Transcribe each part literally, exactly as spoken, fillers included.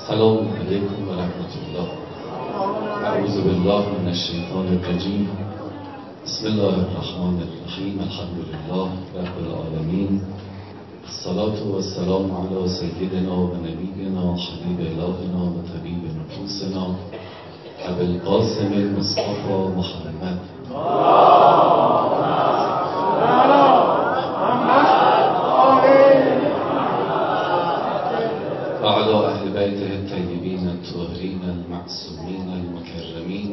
السلام علیکم و رحمت الله. اعوذ بالله من الشیطان الرجیم. بسم الله الرحمن الرحیم. الحمد لله رب العالمین. الصلاة و السلام علی سیدنا و نبینا حبیب الهنا و طبیب نفوسنا ابی القاسم المصطفى محمد و علی اهل بیته الطیبین الطاهرین المعصومین المکرمین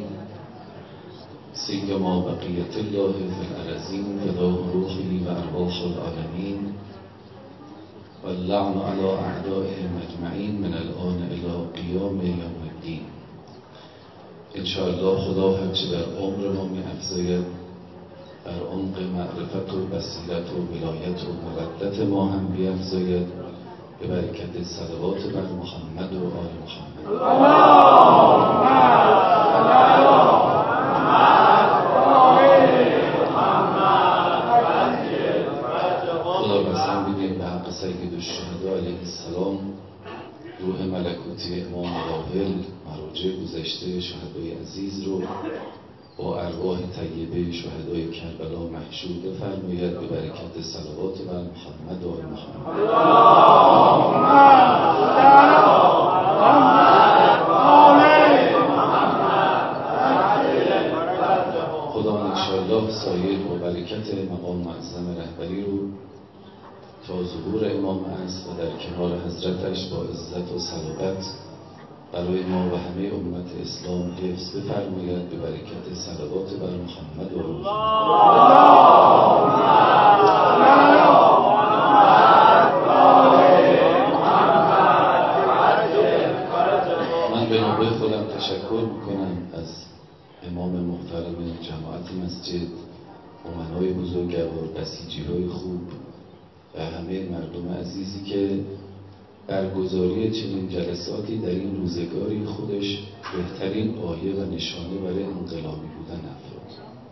سیما بقیة الله فی الارضین فداء روحی و ارواح العالمین و اللعن علی اعدائهم اجمعین من الان الی قیام یوم الدین. انشاءالله خدا هرچه در عمر ما می افزاید در عمق معرفت و بصیرت و ولایت و مودت ما هم بیفزاید به برکت صلوات بر محمد و آل محمد. خدا قسم می‌دهیم به حق سید الشهدا علیه السلام روح ملکوتی امام راحل مراجع گذشته شهدای عزیز رو با ارواح طیبه شهدای کربلا محشور فرماید به برکت صلوات بر محمد و آل محمد. خدا انشاءالله سایر با برکت مقام معظم رهبری رو تا ظهور امام است و در کنار حضرتش با عزت و صلابت برای ما و همه امت اسلام حفظ بفرماید به برکت صلوات بر محمد و آل من به نوبه خودم تشکر میکنم از امام محترم جماعت مسجد، امنای بزرگوار، بسیجی های خوب و همه مردم عزیزی که برگزاری چنین جلساتی در این روزگاری خودش بهترین آیه و نشانه برای انقلابی بودن افراد.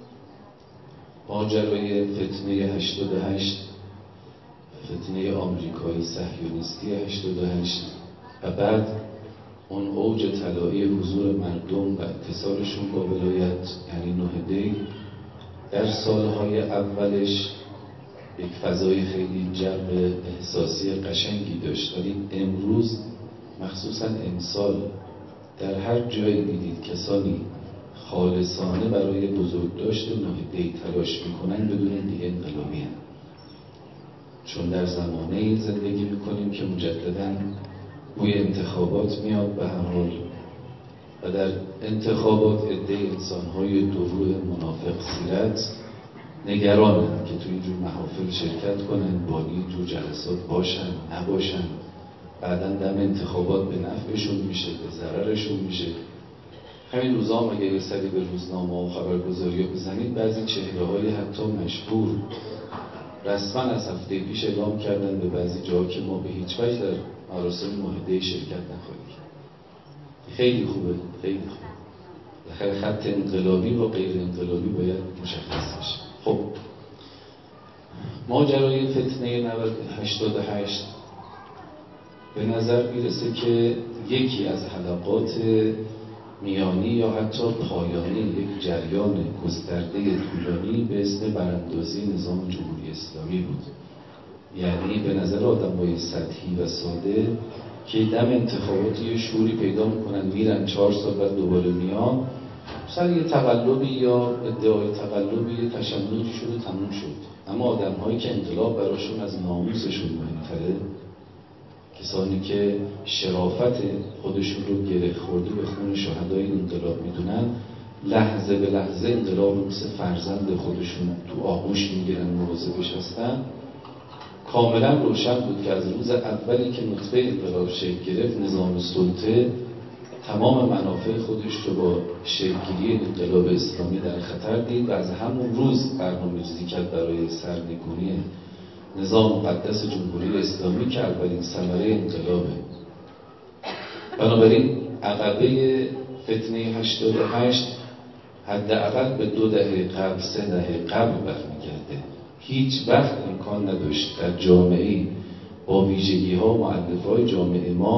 ماجرای فتنه هشتاد و هشت، فتنه آمریکایی صهیونیستی هشتاد و هشت و بعد اون اوج طلایی حضور مردم و اتصالشون با ولایت یعنی نه دی در سالهای اولش یک فضای خیلی جلب احساسی قشنگی داشت، ولی امروز مخصوصا امسال در هر جایی دیدید کسانی خالصانه برای بزرگداشت نه دی تلاش میکنن بدون دیگه انقلابی هم. چون در زمانه زندگی میکنیم که مجددا بوی انتخابات میاد به هر حال و در انتخابات عده انسانهای دوروح منافق سیرت نگرانند که تو اینجور محافل شرکت کنن، با اینجور جلسات باشن نباشن، بعداً دم انتخابات به نفعشون میشه به ضررشون میشه. همین روزا هم اگه یه سری به روزنامه و خبرگزاری ها بزنید بعضی چهره های حتی مشهور رسما از هفته پیش اعلام کردن به بعضی جاها که ما به هیچ وجه در مراسم نه دی شرکت نخواهیم کرد. خیلی خوبه، خیلی خوبه. بالاخره خط انقلابی و غیر انقلابی باید مشخص بشه. خب ماجرای فتنه هشتاد و هشت به نظر میرسه که یکی از حلقات میانی یا حتی پایانی یک جریان گسترده طولانی به اسم براندازی نظام جمهوری اسلامی بود. یعنی به نظر آدمای سطحی و ساده که دم انتخاباتی یه شوری پیدا میکنن میرن چهار سال بعد دوباره میان سر یه تقلبی یا ادعای تقلبی تشنجی شده تموم شد. اما آدم هایی که انقلاب براشون از ناموسشون مهمتره، کسانی که شرافت خودشون رو گره خورده به خون شهدای انقلاب میدونن، لحظه به لحظه انقلاب رو مثل فرزند خودشون تو آغوش میگیرن مواظبش هستن. کاملا روشن بود که از روز اولی که نطفه انقلاب شکل گرفت نظام سلطه تمام منافع خودش رو با شکل‌گیری انقلاب اسلامی در خطر دید و از همون روز برنامه‌ریزی کرد برای سرنگونی نظام مقدس جمهوری اسلامی که اولین ثمره انقلابه. بنابراین عقبه فتنه هشتاد و هشت حداقل به دو دهه قبل، سه دهه قبل برمیگرده. هیچ وقت امکان نداشت در جامعه با ویژگی‌ها و مؤلفه‌های جامعه ما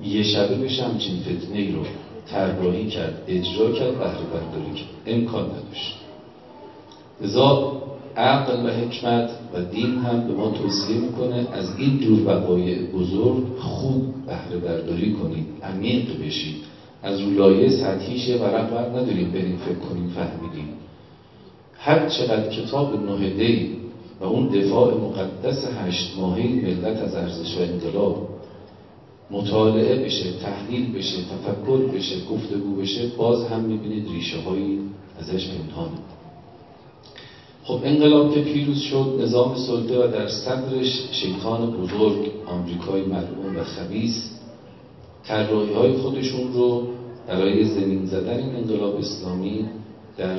یه شبه بشه همچین فتنه‌ای رو طراحی کرد، اجرا کرد، بهره برداری کرد؟ امکان نداشت. لذا عقل و حکمت و دین هم به ما توصیه میکنه از این جور وقایع بزرگ خوب بهره برداری کنید، عمیق بشید. از رو لایه سطحیش یه ورق بر نداریم بریم فکر کنیم فهمیدیم. هر چقدر کتاب نهضه‌ای و اون دفاع مقدس هشت ماهه ملت از ارزش و انقلاب مطالعه بشه، تحلیل بشه، تفکر بشه، گفتگو بشه، باز هم میبینید ریشه هایی ازش پنهانه. خب انقلاب که پیروز شد، نظام سلطه و در صدرش شیطان بزرگ آمریکای ملعون و خبیث طراحی های خودشون رو برای زمین زدن این انقلاب اسلامی در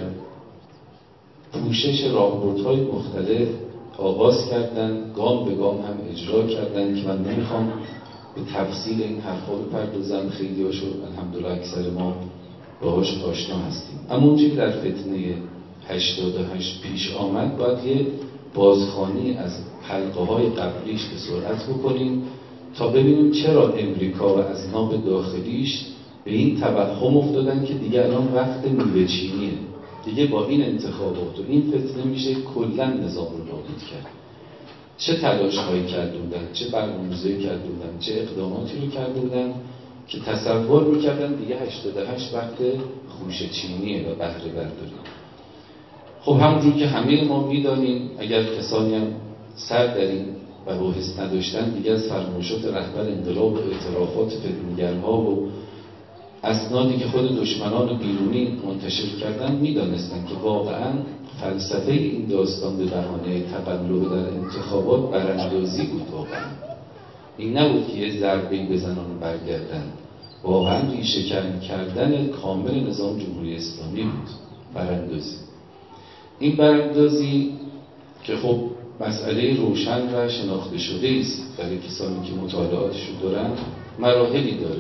پوشش راهبردهای مختلف آغاز کردن، گام به گام هم اجرا کردن که من نمیخوام به تفصیل این حرفا بپردازم، خیلی هاشو الحمدلله اکثر ما باهاش آشنا هستیم. اما اونچه که در فتنه هشتاد و هشت پیش آمد باید یه بازخوانی از حلقه های قبلیش به سرعت بکنیم تا ببینیم چرا امریکا و اذناب داخلیش به این توهم افتادن که دیگه الان وقت میوه چینیه، دیگه با این انتخابات و این فتنه میشه کلا نظام رو نابود کرد. چه تلاش هایی کرده بودن، چه برنامه‌ریزی کرده بودن، چه اقداماتی رو کرده بودن که تصور میکردن دیگه هشتاد و هشت وقت خوشه چینیه و بهره برداری. خب همونجور که همه ما میدانیم، اگر کسانی هم سر در این مباحث نداشتن، دیگه از فرمایشات رهبر انقلاب و اعترافات فتنه‌گرها و اسنادی که خود دشمنان بیرونی منتشر کردن میدانستن که واقعا فلسفه این داستان به بهانه تقلب در انتخابات براندازی بود. واقعا این نبود که یه ضربه‌ای بزنن و برگردن، واقعا ریشه کردن کامل نظام جمهوری اسلامی بود، براندازی. این براندازی که خب مسئله روشن و شناخته شده است برای کسانی که مطالعاتش رو دارن، مراحلی داره.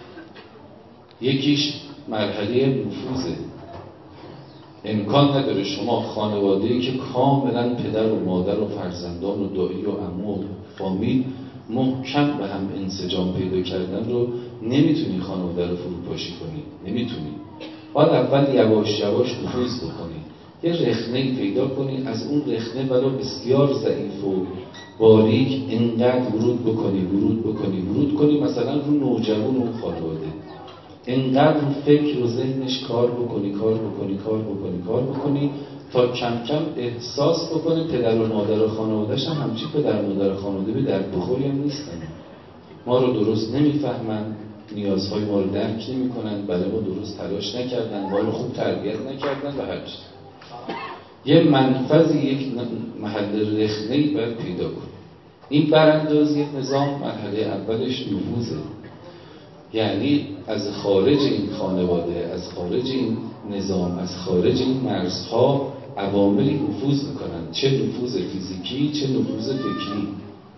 یکیش مرحله نفوذه. امکان نداره شما خانواده‌ای که کاملا پدر و مادر و فرزندان و دایی و عمو و فامیل محکم به هم انسجام پیدا کردن رو نمیتونی خانواده رو فروپاشی کنی، نمیتونی. باید اول یواش یواش نفوذ بکنی، یه رخنه‌ای پیدا کنی، از اون رخنه ولو بسیار ضعیف و باریک انقدر ورود بکنی ورود بکنی ورود کنی مثلا رو نوجوان اون خانواده، انقدر رو فکر و ذهنش کار بکنی کار بکنی کار بکنی کار بکنی تا کم کم احساس بکنه پدر و مادر و خانواده‌ش هم همچی پدر و مادر خانواده به درد بخوری هم نیستن، ما رو درست نمیفهمن، نیازهای ما رو درک نمی‌کنن، برای ما درست تلاش نکردن، ما رو خوب تربیت نکردن و هرچی. یه منفذی، یک محل رخنه‌ای باید پیدا کنی. این براندازی نظام مرحله اولش نفوذه، یعنی از خارج این خانواده، از خارج این نظام، از خارج این مرزها عواملی نفوذ میکنن، چه نفوذ فیزیکی چه نفوذ فکری.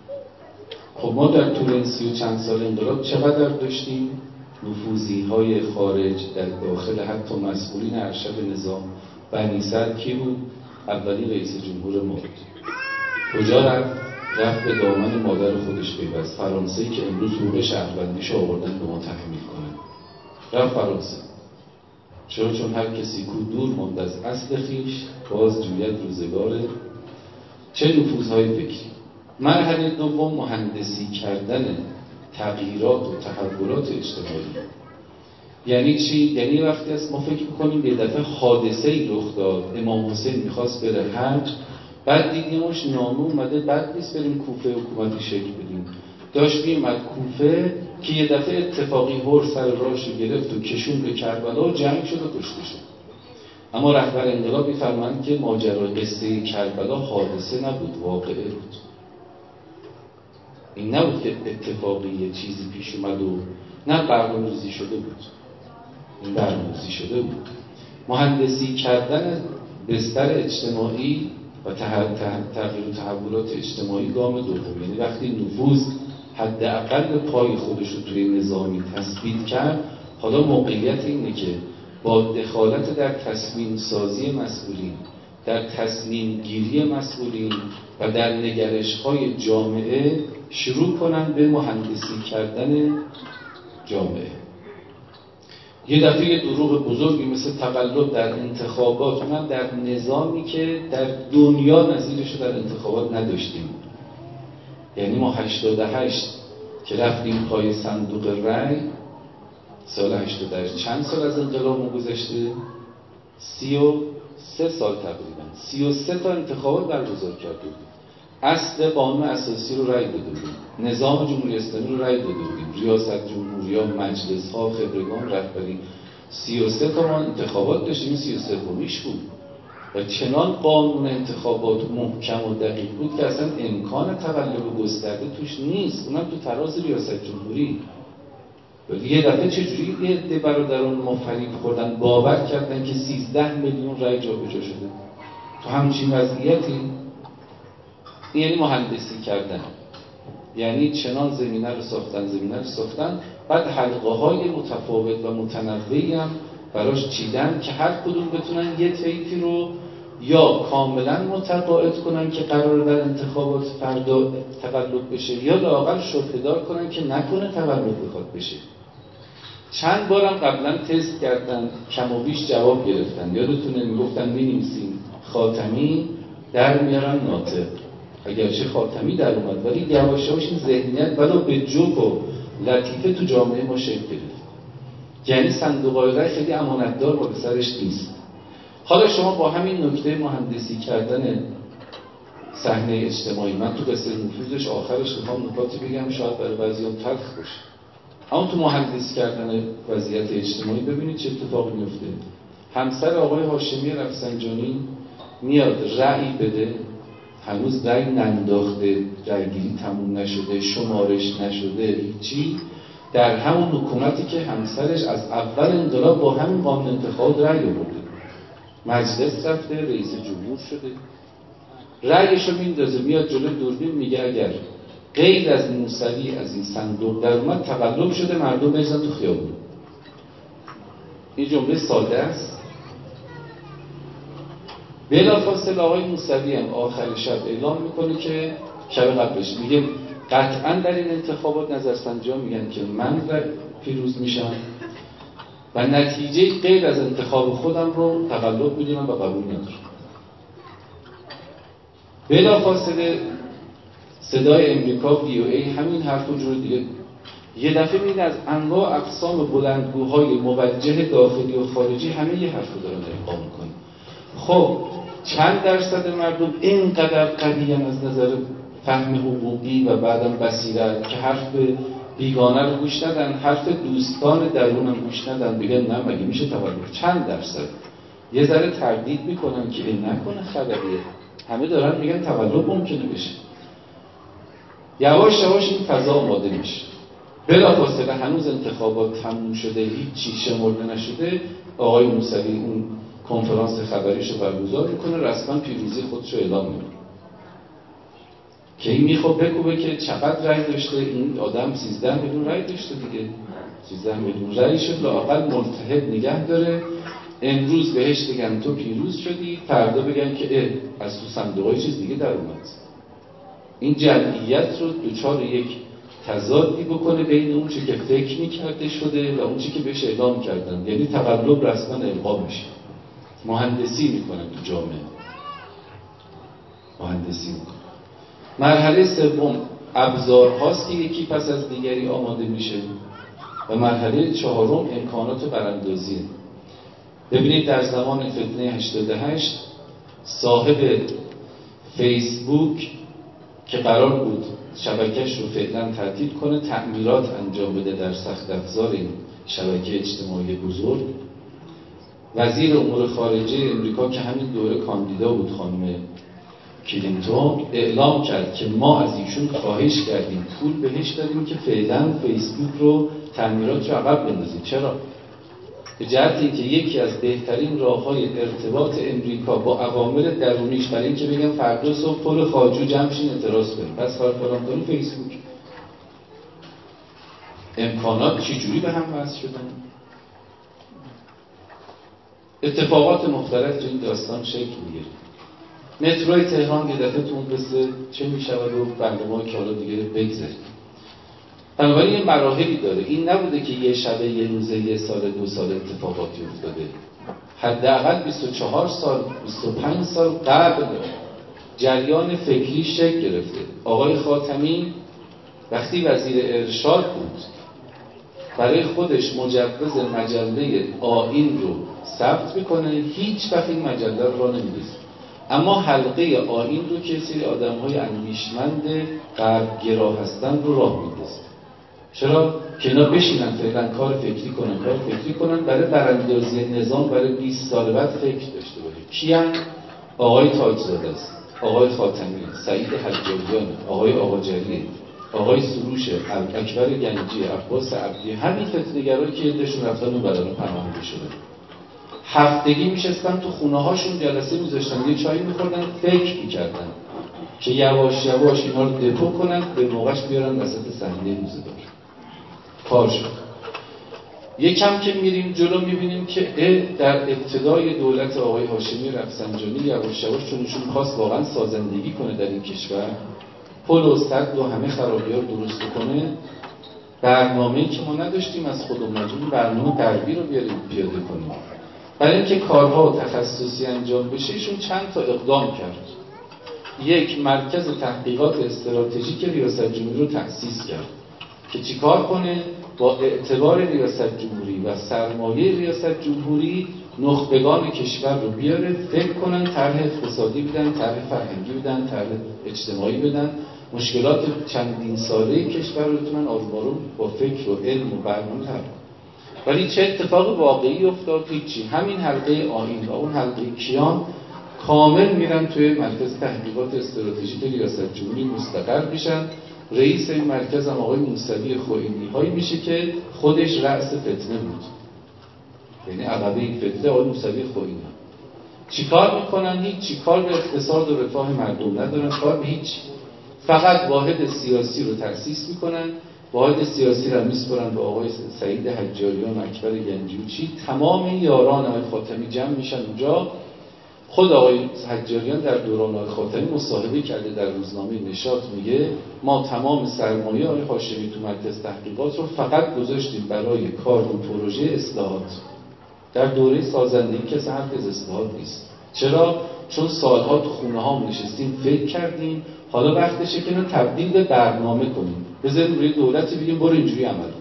خب ما در طول این سی و چند سال انقلاب چقدر داشتیم نفوذی های خارج در داخل حتی مسئولین ارشد نظام. بنی صدر کی بود؟ اولی رئیس جمهور ما بود. کجا رفت؟ رفت به دامن مادر خودش پیوست. فرانسه‌ای که امروز حقوق شهروندیش آوردن به ما تحمیل کنه، رفت فرانسه. چرا؟ چون هر کسی کو دور ماند از اصل خویش باز جوید روزگاره. چه نفوذهای فکری. مرحله دوم مهندسی کردن تغییرات و تحولات اجتماعی. یعنی چی؟ یعنی وقتی است ما فکر می‌کنیم یه دفعه حادثه‌ای رخ داد، امام حسین می‌خواست بره حج، بعد دیدیمش نامه اومده بعد نیست بریم کوفه حکومتی شکل بدیم، داشت می‌اومد کوفه که یه دفعه اتفاقی هور سر راهش گرفت و کشون به کربلا و جنگ شد و کشته شد. اما رهبر انقلاب می‌فرمایند که ماجرا قصه کربلا حادثه نبود، واقعه بود. این نبود که اتفاقی یه چیزی پیش اومد و نه، برنامه‌ریزی شده بود. این برنامه‌ریزی شده بود. مهندسی کردن بستر اجتماعی و تغییر و تحولات اجتماعی گام دوم، یعنی وقتی نفوذ حداقل پای خودش رو توی نظامی تثبیت کرد، حالا موقعیت اینه که با دخالت در تصمیم سازی مسئولین، در تصمیم گیری مسئولین و در نگرش‌های جامعه شروع کنن به مهندسی کردن جامعه. یه دفعه یه دروغ بزرگی مثل تقلب در انتخابات، اونم در نظامی که در دنیا نظیرش رو در انتخابات نداشتیم. یعنی ما هشتاد و هشت که رفتیم پای صندوق رای، سال هشتاد و هشت چند سال از انقلاب گذشته؟ سی و سه سال تقریبا. سی و سه تا انتخابات برگزار کرده بودیم. اصل قانون اساسی رو رای داده بودیم، نظام جمهوری اسلامی رو رای داده بودیم، ریاست جمهوری ها، مجلس ها، خبرگان، رهبری. سی و سه تا ما انتخابات داشتیم، سی و سه کمیش بود و چنان قانون انتخابات محکم و دقیق بود که اصلا امکان تقلب گسترده توش نیست، اونم تو تراز ریاست جمهوری. ولی یه دفعه چجوری یه عده برادران ما فریب خوردن باور کردن که سیزده میلیون رای جابجا شده تو همچین وضعیتی؟ یعنی مهندسی کردن، یعنی چنان زمینه رو ساختن زمینه رو ساختن بعد حلقه های متفاوت و متنوعی هم براش چیدن که هر کدوم بتونن یه طیفی رو یا کاملا متقاعد کنن که قراره در انتخابات فردا تقلب بشه یا لااقل شبهه‌دار کنن که نکنه تقلب بخواد بشه. چند بارم قبلا تست کردن، کم و بیش جواب گرفتن. یادتونه میگفتن می‌نویسیم خاتمی در میارن ناطق، اگرچه خاتمی در اومد ولی یواش یواش این ذهنیت ولو به جوک و لطیفه تو جامعه ما شکل گرفت. یعنی صندوق‌های رای خیلی امانتدار با سرش نیست. حالا شما با همین نکته مهندسی کردن صحنه اجتماعی، من تو قصه نفوذش آخرش میخوام نکاتی بگم شاید برای بعضی‌ها تلخ باشه، اما تو مهندسی کردن وضعیت اجتماعی ببینید چه اتفاقی میفته. همسر آقای هاشمی رفسنجانی میاد رأی بده، هنوز رأی ننداخته، رأیگیری تموم نشده، شمارش نشده، هیچی. در همون حکومتی که همسرش از اول انقلاب با همین قانون انتخابات رأی آورده، مجلس رفته، رئیس جمهور شده، رأیشو میندازه میاد جلوی دوربین میگه اگر غیر از موسوی از این صندوق در اومد تقلب شده، مردم بریزن تو خیابون. این جمله ساده است. بلافاصله آقای موسوی هم آخر شب اعلام میکنه که شب قبلش میگه قطعا در این انتخابات نظرسنجی‌ها میگن که من پیروز میشم و نتیجه غیر از انتخاب خودم رو تقلب میدونم و قبول ندارم. بلافاصله صدای امریکا وی او ای همین حرف رو جور دیگه یه دفعه می‌بینید از انواع اقسام بلندگوهای موجه داخلی و خارجی همه یه حرف رو دارن القا میکنن. خب چند درصد مردم اینقدر قوی‌ان از نظر فهم حقوقی و بعدم بصیرت که حرف بیگانه رو گوش ندن، حرف دوستان درونم گوش ندن، بگن نه مگه میشه تقلب؟ چند درصد یه ذره تردید میکنن که این نکنه خبریه، همه دارن میگن تقلب ممکنه بشه. یواش یواش این فضا آماده میشه. بلافاصله هنوز انتخابات تموم شده، هیچ چیز شمرده نشده، آقای موسوی اون کنفرانس خبریشو برگزار میکنه، رسما پیروزی خودشو اعلام میکنه که این میخواد بگه که چقدر رأی داشته این آدم، سیزده میلیون رأی داشته دیگه، سیزده میلیون رأی شد، لااقل ملتهب نگه داره. امروز بهش بگن تو پیروز شدی، فردا بگن که اه از تو صندوقای چیز دیگه در اومد. این جمعیت رو دوچار یک تضادی بکنه بین اون چی که فکر میکرده شده و اون چی که بهش اعلام کردن، یعنی تقلب رسما القا میشه. مهندسی میکنن تو جامعه، مهندسی میکنن. مرحله سوم ابزارهاست که یکی پس از دیگری آماده میشه و مرحله چهارم امکانات براندازیه. ببینید در زمان فتنه هشتاد و هشت صاحب فیسبوک که قرار بود شبکه‌اش رو فعلا تعطیل کنه، تعمیرات انجام بده در سخت افزار این شبکه اجتماعی بزرگ، وزیر امور خارجه امریکا که همین دوره کاندیدا بود خانم کلینتون، اعلام کرد که ما از ایشون خواهش کردیم پول بهش دادیم که فعلا فیسبوک رو تعمیرات رو عقب بندازید. چرا؟ به جهت اینکه یکی از بهترین راه‌های ارتباط امریکا با عوامل درونیش برای اینکه بگم فردا صبح پل خواجو جمع شین اعتراض کنیم، پس فلان کنیم فیسبوک. امکانات چجوری به هم وصل شدن؟ اتفاقات مختلف تو این داستان شکل میگیره. متروی تهران یه دفعه تو اون قصه چه میشود و برنامه‌ای که حالا دیگه بگذاریم. بنابراین یه مراحلی داره. این نبوده که یه شبه یه روزه یه سال دو سال اتفاقاتی افتاده. حداقل بیست و چهار سال بیست و پنج سال قبل جریان فکری شکل گرفته. آقای خاتمی وقتی وزیر ارشاد بود برای خودش مجوز مجله آیین رو ثبت میکنه، هیچ وقت این مجله رو راه نمی‌اندازه. اما حلقه آیین رو که سری آدم‌های اندیشمند غرب‌گرا هستن رو راه می‌اندازه. چرا؟ که اینا بشینن فعلا کار فکری کنن، کار فکری کنن برای براندازی نظام برای بیست سال بعد فکر داشته باشه. کیان؟ آقای تاجزاده است، آقای خاتمی، سعید حجاریان، آقای آقاجری، آقای سروش، اکبر گنجی، عباس عبدی، همین فتنه‌گرایی که یدشون رفتن اون بدن پناهنده شده. هفتگی میشستن تو خونه هاشون جلسه میذاشتن، یه چایی میخوردن، فکر میکردن که یواش یواش اینا رو دپو کنن، به موقعش بیارن وسط صحنه روزگار. کار شد. یکم که میریم جلو میبینیم که در ابتدای دولت آقای هاشمی رفسنجانی یواش یواش چونشون خواست واقعا سازندگی کنه در این کشور، پل و سد و همه خرابی‌ها رو درست کنه، برنامه‌ای که ما نداشتیم از خود اومدیم برنامه غربی رو بیاریم پیاده کنیم. برای اینکه کارها تخصصی انجام بشه ایشون چند تا اقدام کرد. یک، مرکز تحقیقات استراتژیک ریاست جمهوری رو تأسیس کرد که چیکار کنه؟ با اعتبار ریاست جمهوری و سرمایه ریاست جمهوری نخبگان کشور رو بیاره، فکر کنن، طرح اقتصادی بدن، طرح فرهنگی بدن، طرح اجتماعی بدن، مشکلات چندین ساله کشور رو بتونن آروم آروم با فکر و علم و برنامه حل کنن. ولی چه اتفاق واقعی افتاد؟ هیچی. همین حلقه آیین و اون حلقه کیان کامل میرن توی مرکز تحقیقات استراتژیک ریاست جمهوری مستقر میشن. رئیس این مرکز هم آقای موسوی خوئینی هایی میشه که خودش رأس فتنه بود، یعنی عقبه این فتنه آقای موسوی خوئینی. چیکار میکنن؟ هیچ. چیکار به اقتصاد و رفاه مردم ندارن، کار به هیچ. فقط واحد سیاسی رو تأسیس میکنن. واحد سیاسی رو میسپرن به آقای سعید حجاریان و اکبر گنجی. چی؟ تمام یاران آقای خاتمی جمع میشن اونجا. خود آقای حجاریان در دوران آقای خاتمی مصاحبه کرده در روزنامه نشاط، میگه ما تمام سرمایه آقای هاشمی تو مرکز تحقیقات رو فقط گذاشتیم برای کار و پروژه اصلاحات. در دوره سازندگی کسی حرف از اصلاحات نیست. چرا؟ چون سالها تو خونه ها نشستیم فکر کردیم، حالا وقتشه که اینو تبدیل به برنامه کنیم. بذاریم روی دولتی بگیم برو اینجوری عمل کن.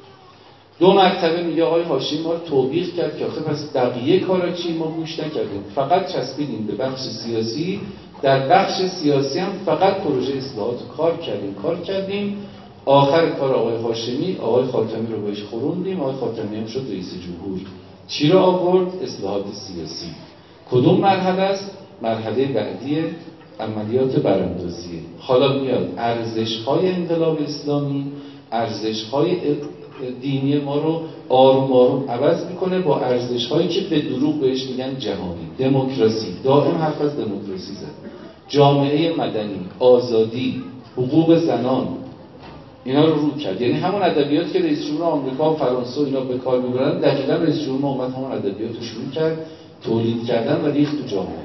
دو مرتبه میگه آقای هاشمی ما رو توبیخ کرد که آخه پس بقیه کارا چی؟ ما گوش نکردیم، فقط چسبیدیم به بخش سیاسی. در بخش سیاسی هم فقط پروژه اصلاحات کار کردیم کار کردیم آخر کار آقای هاشمی آقای خاتمی رو بهش خوروندیم. آقای خاتمی هم شد رئیس جمهور. چی رو آورد؟ اصلاحات سیاسی. کدوم مرحله است؟ مرحله بعدی عملیات براندازیه. حالا میاد ارزش‌های انقلاب اسلامی، ارزش‌های دینی ما رو آروم آروم عوض میکنه با ارزش‌هایی که به دروغ بهش میگن جهانی. دموکراسی، دائم حرف از دموکراسی زد. جامعه مدنی، آزادی، حقوق زنان، اینا رو رو کرد. یعنی همون ادبیات که رئیس جمهور آمریکا و فرانسه اینا به کار میبرن، دقیقاً رئیس جمهور اومد همون ادبیات رو شروع کرد تولید کردن و ریخت تو جامعه.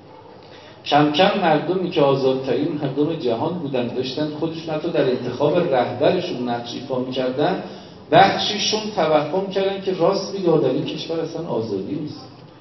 کم کم مردمی که آزادترین مردم جهان بودن، داشتن خودشون حتی در انتخاب رهبرشون نقش ایفا می‌کردن، بخشیشون توهم کردن که راست میگه در این کشور اصلا آزادی نیست.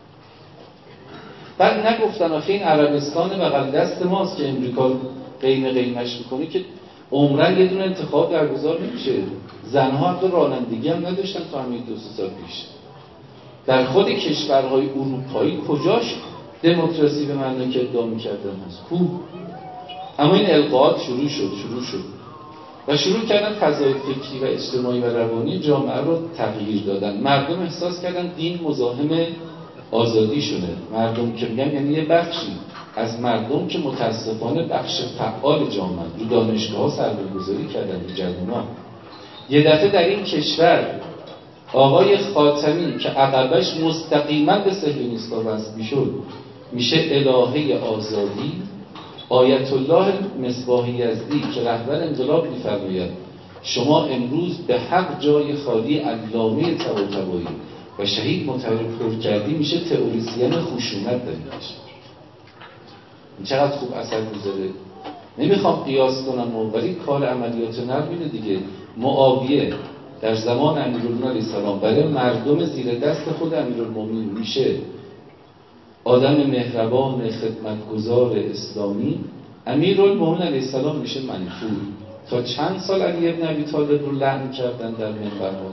بعد نگفتن آخه این عربستان بغل دست ماست که امریکا قیم قیمش میکنه که عمرن یه دونه انتخاب برگزار نمیشه. زنها حتی رانندگی هم نداشتن تا همین دو سه سال پیش. در خود کشورهای اروپایی کجاش دموکراسی به معنی که ادعا می‌کردن هست؟ کو؟ اما این القاءات شروع شد شروع شد و شروع کردن فضای فکری و اجتماعی و روانی جامعه رو تغییر دادن. مردم احساس کردن دین مزاحم آزادیشونه. مردم که میگم یعنی یه بخشی از مردم که متاسفانه بخش فعال جامعه رو دانشگاه‌ها سرمایه‌گذاری کردن به جوونا. یه دفعه در این کشور آقای خاتمی که عقبش مستقیما به صهیونیست‌ها وصل میشد میشه الهه آزادی. آیت الله مصباح یزدی که رهبر انقلاب می‌فرماید شما امروز به حق جای خالی علامه طباطبایی و شهید متحری کردی، میشه تئوریسین خشونت در این کشور. این چقدر خوب اثر گذاره. نمیخوام قیاس کنم ولی کار عملیات نرم اینه دیگه. معاویه در زمان امیرالمومنین علیه السلام برای مردم زیر دست خود امیرالمومنین میشه آدم مهربان خدمتگزار اسلامی، امیرالمومنین علیه السلام میشه منفور. تا چند سال علی ابن ابی طالب رو لعن کردن در منبرها.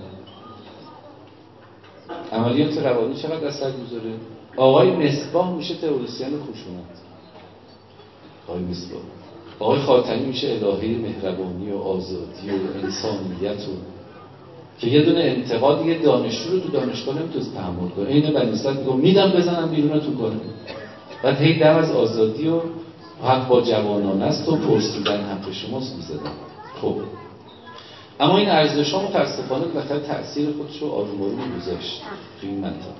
عملیات روانی چقدر اثر میذاره؟ آقای مصباح میشه تئوریسین خشونت، آقای مصباح. آقای خاتمی میشه الهه مهربانی و آزادی و انسانیت و که یه دونه انتقاد یه دانشجو رو تو دانشگاه نمیتونه تحمل کنه. این بنی اسرائیل میگه میدم بزنم بیرونتون کنه. بعد هی دم از آزادی و حق با جوانان است و پرسیدن حق شماست میزدن. خب اما این ارزش‌ها متأسفانه بالاخره تأثیر خودش رو آروم آروم گذاشت تو این منطقه.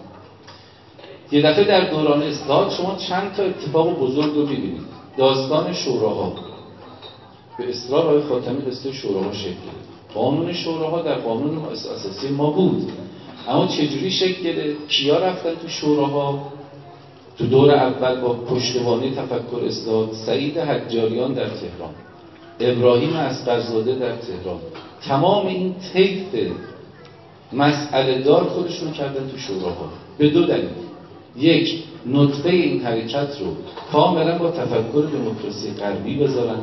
یه دفعه در دوران اصلاحات شما چند تا اتفاق بزرگ رو می‌بینید. داستان شوراها، به اصرار آقای خاتمی قصه شوراها شکل گرفت. قانون شوراها در قانون اساسی ما بود، اما چجوری شکل گرفت؟ کیا رفتن تو شوراها؟ تو دور اول با پشتوانه تفکر اصلاحات سعید حجاریان در تهران، ابراهیم اصغرزاده در تهران، تمام این طیف مسئله دار خودشون کردن تو شوراها به دو دلیل. یک، نطفه این حرکت رو کاملا با تفکر دموکراسی غربی بذارن.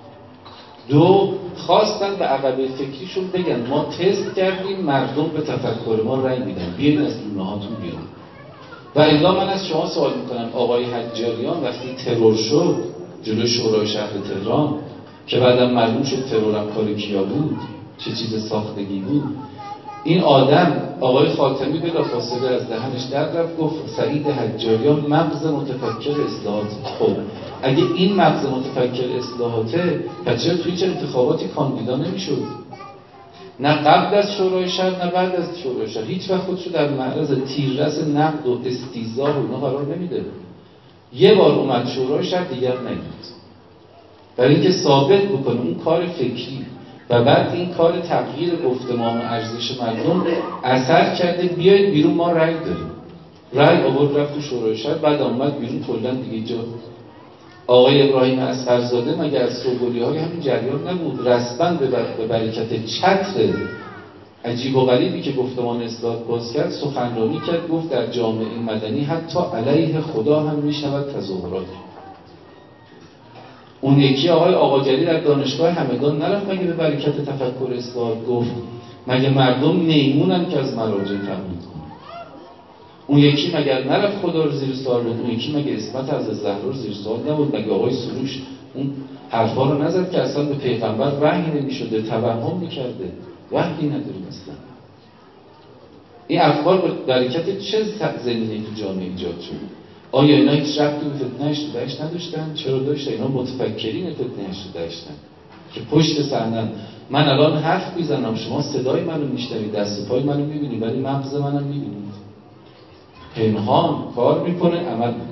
دو، خواستن به عقبه فکریشون بگن ما تست کردیم مردم به تفکر ما رأی میدن، بیاین از لونه هاتون بیرون. و الا من از شما سوال میکنم آقای حجاریان وقتی ترور شد جلوی شورای شهر تهران که بعدم معلوم شد ترورم کار کیا بود، چه چیز ساختگی بود، این آدم آقای خاتمی بلافاصله از دهنش در رفت گفت سعید حجاریان مغز متفکر اصلاحات. خب اگه این مغز متفکر اصلاحاته پس چرا توی چه انتخاباتی کاندیدا نمیشد؟ نه قبل از شورای شهر نه بعد از شورای شهر هیچ وقت خودشو در معرض تیررس نقد و استیزا و اینا قرار نمیده. یه بار اومد شورای شهر دیگر نمیاد، برای اینکه ثابت بکنه اون کار فکری و بعد این کار تغییر گفتمان و ارزش مردم اثر کرده. بیایید بیرون ما رأی داریم. رأی آورد رفت تو شورای شهر، بعد اومد بیرون کلا دیگه جا. آقای ابراهیم اصغرزاده مگه از سوگلی‌های همین جریان نبود؟ رسما به برکت چتر عجیب و غریبی که گفتمان اصلاحات باز کرد سخنرانی کرد، گفت در جامعه مدنی حتی علیه خدا هم میشود تظاهرات. اون یکی آقای آقاجلی در دانشگاه همدان نرفت مگه به برکت تفکر اصلاحات گفت مگه مردم میمونن که از مراجع تقلید کنن؟ اون یکی مگر نرفت خدا رو زیر سوال بود؟ اون یکی مگه اسمت از زهرا رو زیر سوال نبود؟ مگه آقای سروش اون حرفا رو نزد که اصلا به پیغمبر وحی نمیشده، توهم میکرده؟ وحی نداریم اصلا. این افکار به برکت چه زمینه‌ای تو جامعه ایجاد شد؟ آیا اینا هیچ ربطی به فتنه هشت و هشت نداشتن؟ چرا داشتن؟ اینا متفکرین فتنه هشت و هشت که پشت صحنه. من الان حرف میزنم شما صدای منو میشنوید، دست و پای منو میبینید، ولی مغز منم میبینید. پنهان کار میکنه، عمل میکنه.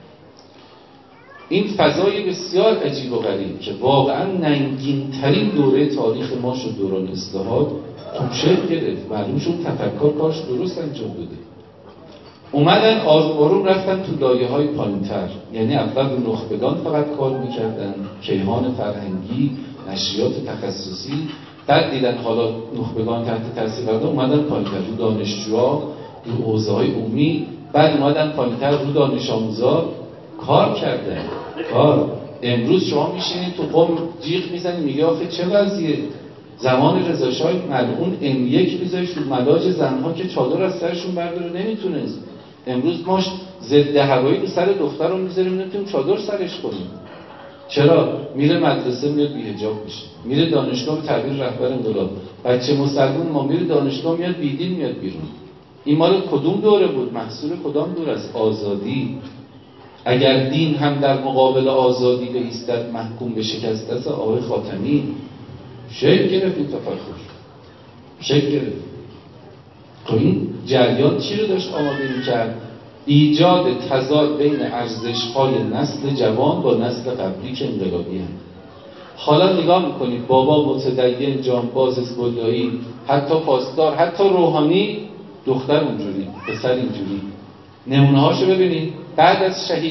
این فضای بسیار عجیب و غریب که واقعا ننگین ترین دوره تاریخ ما شد دوران اصلاحات خوب شکل گرفت. معلوم شد تفکر کارش درست انجام بده. اومدن آروم آروم رفتن تو لایه‌های پایین‌تر، یعنی اول رو نخبگان فقط کار می‌کردن، کیهان فرهنگی، نشریات تخصصی. بعد دیدن حالا نخبگان تحت تاثیر قرار اومدن پایین‌تر رو دانشجوها، رو حوزه‌های عمومی. بعد اومدن پایین‌تر رو دانش آموزا کار کردن. کار امروز شما میشینید تو قم جیغ میزنید میگه آخه چه وضعیه؟ زمان رضا شاه ملعون ام یک میذاشت رو ملاج زنها که چادر از سرشون برداره نمیتونست. امروز ما ضد هوایی رو سر دختر رو میذاریم نمیتونیم چادر سرش کنیم. چرا؟ میره مدرسه میاد بی حجاب میشه، میره دانشگاه به تعبیر رهبر انقلاب. بچه مسلمان ما میره دانشگاه میاد بیدین میاد بیرون. این مال کدوم دوره بود؟ محصول کدام دوره است؟ آزادی. اگر دین هم در مقابل آزادی به ایستد محکوم به شکست است. آقای خاتمی شکل گرفت این تفکر، شکل گرفت. خب این جریان چی رو داشت آماده می‌کرد؟ ایجاد تضاد بین ارزش‌های نسل جوان با نسل قبلی که انقلابی هست. حالا نگاه می‌کنید بابا متدین، جانباز، حزب‌اللهی، حتی پاسدار، حتی روحانی، دختر اونجوری، پسر اینجوری. نمونه‌هاشو ببینید. بعد از شهید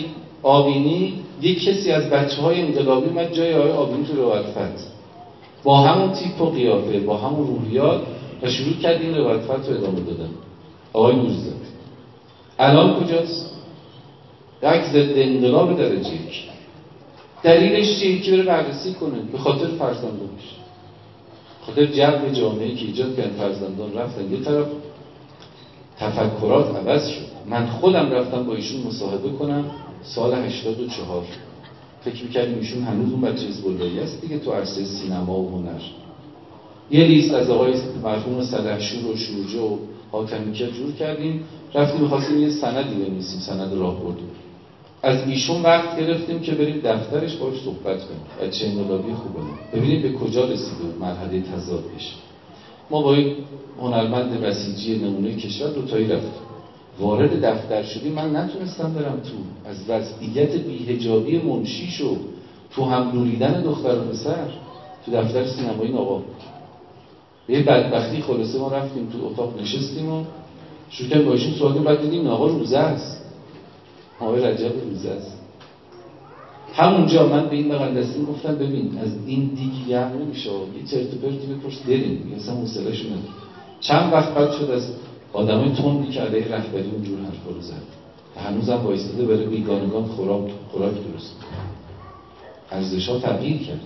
آبینی یک کسی از بچه‌های انقلابی اومد جای آقای آبینی تو روایت‌فت با همون تیپ و قیافه، با همون روحیات و شروع کرد این روایت‌فت رو ادامه دادن. آقای نوری‌زاده الان کجاست؟ یک ضد انقلاب درجه یک. دلیلش چیه؟ که بره بررسی کنه به خاطر فرزندانش، خاطر جو جامعه‌ای که ایجاد کردن، فرزندان رفتن یه طرف، تفکرات عوض شد. من خودم رفتم با ایشون مصاحبه کنم سال هشتاد و چهار، فکر می‌کردیم ایشون هنوز اون بچه حزب‌اللهی است دیگه تو عرصه سینما و هنر. یه لیست از آقای مرحوم سلحشور و شورجه و حاتمی‌کیا جور کردیم، رفتیم می‌خواستیم یه سندی بنویسیم، سند راهبردی. از ایشون وقت گرفتیم که بریم دفترش باهاش صحبت کنیم، بچه انقلابی خوبه ما، ببینیم به کجا رسیده مرحله تضادش. ما با یک هنرمند بسیجی نمونه کشور دوتایی رفتیم، وارد دفتر شدیم، من نتونستم برم تو، از وضعیت بی‌حجابی منشیش و تو هم دوریدن دختر و پسر تو دفتر سینمایی ناقا. به بدبختی خلاصه ما رفتیم تو اتاق نشستیم و شروع کردیم با ایشون صحبت، بعد دیدیم ناقا روزه است، آقای رجب روزه است. همونجا من به این مقدسین گفتم ببین از این دیگه گرم نمیشه، یه چرت و پرتی بپرس بریم، اصلا حوصله‌شو ندارم. چند وقت بعد شد از آدمای تندی که علیه رهبری اونجور حرفا رو زد، هنوزم وایساده برای بیگانگان خوراک خوراک درست کنه. ارزش‌ها تغییر کرد.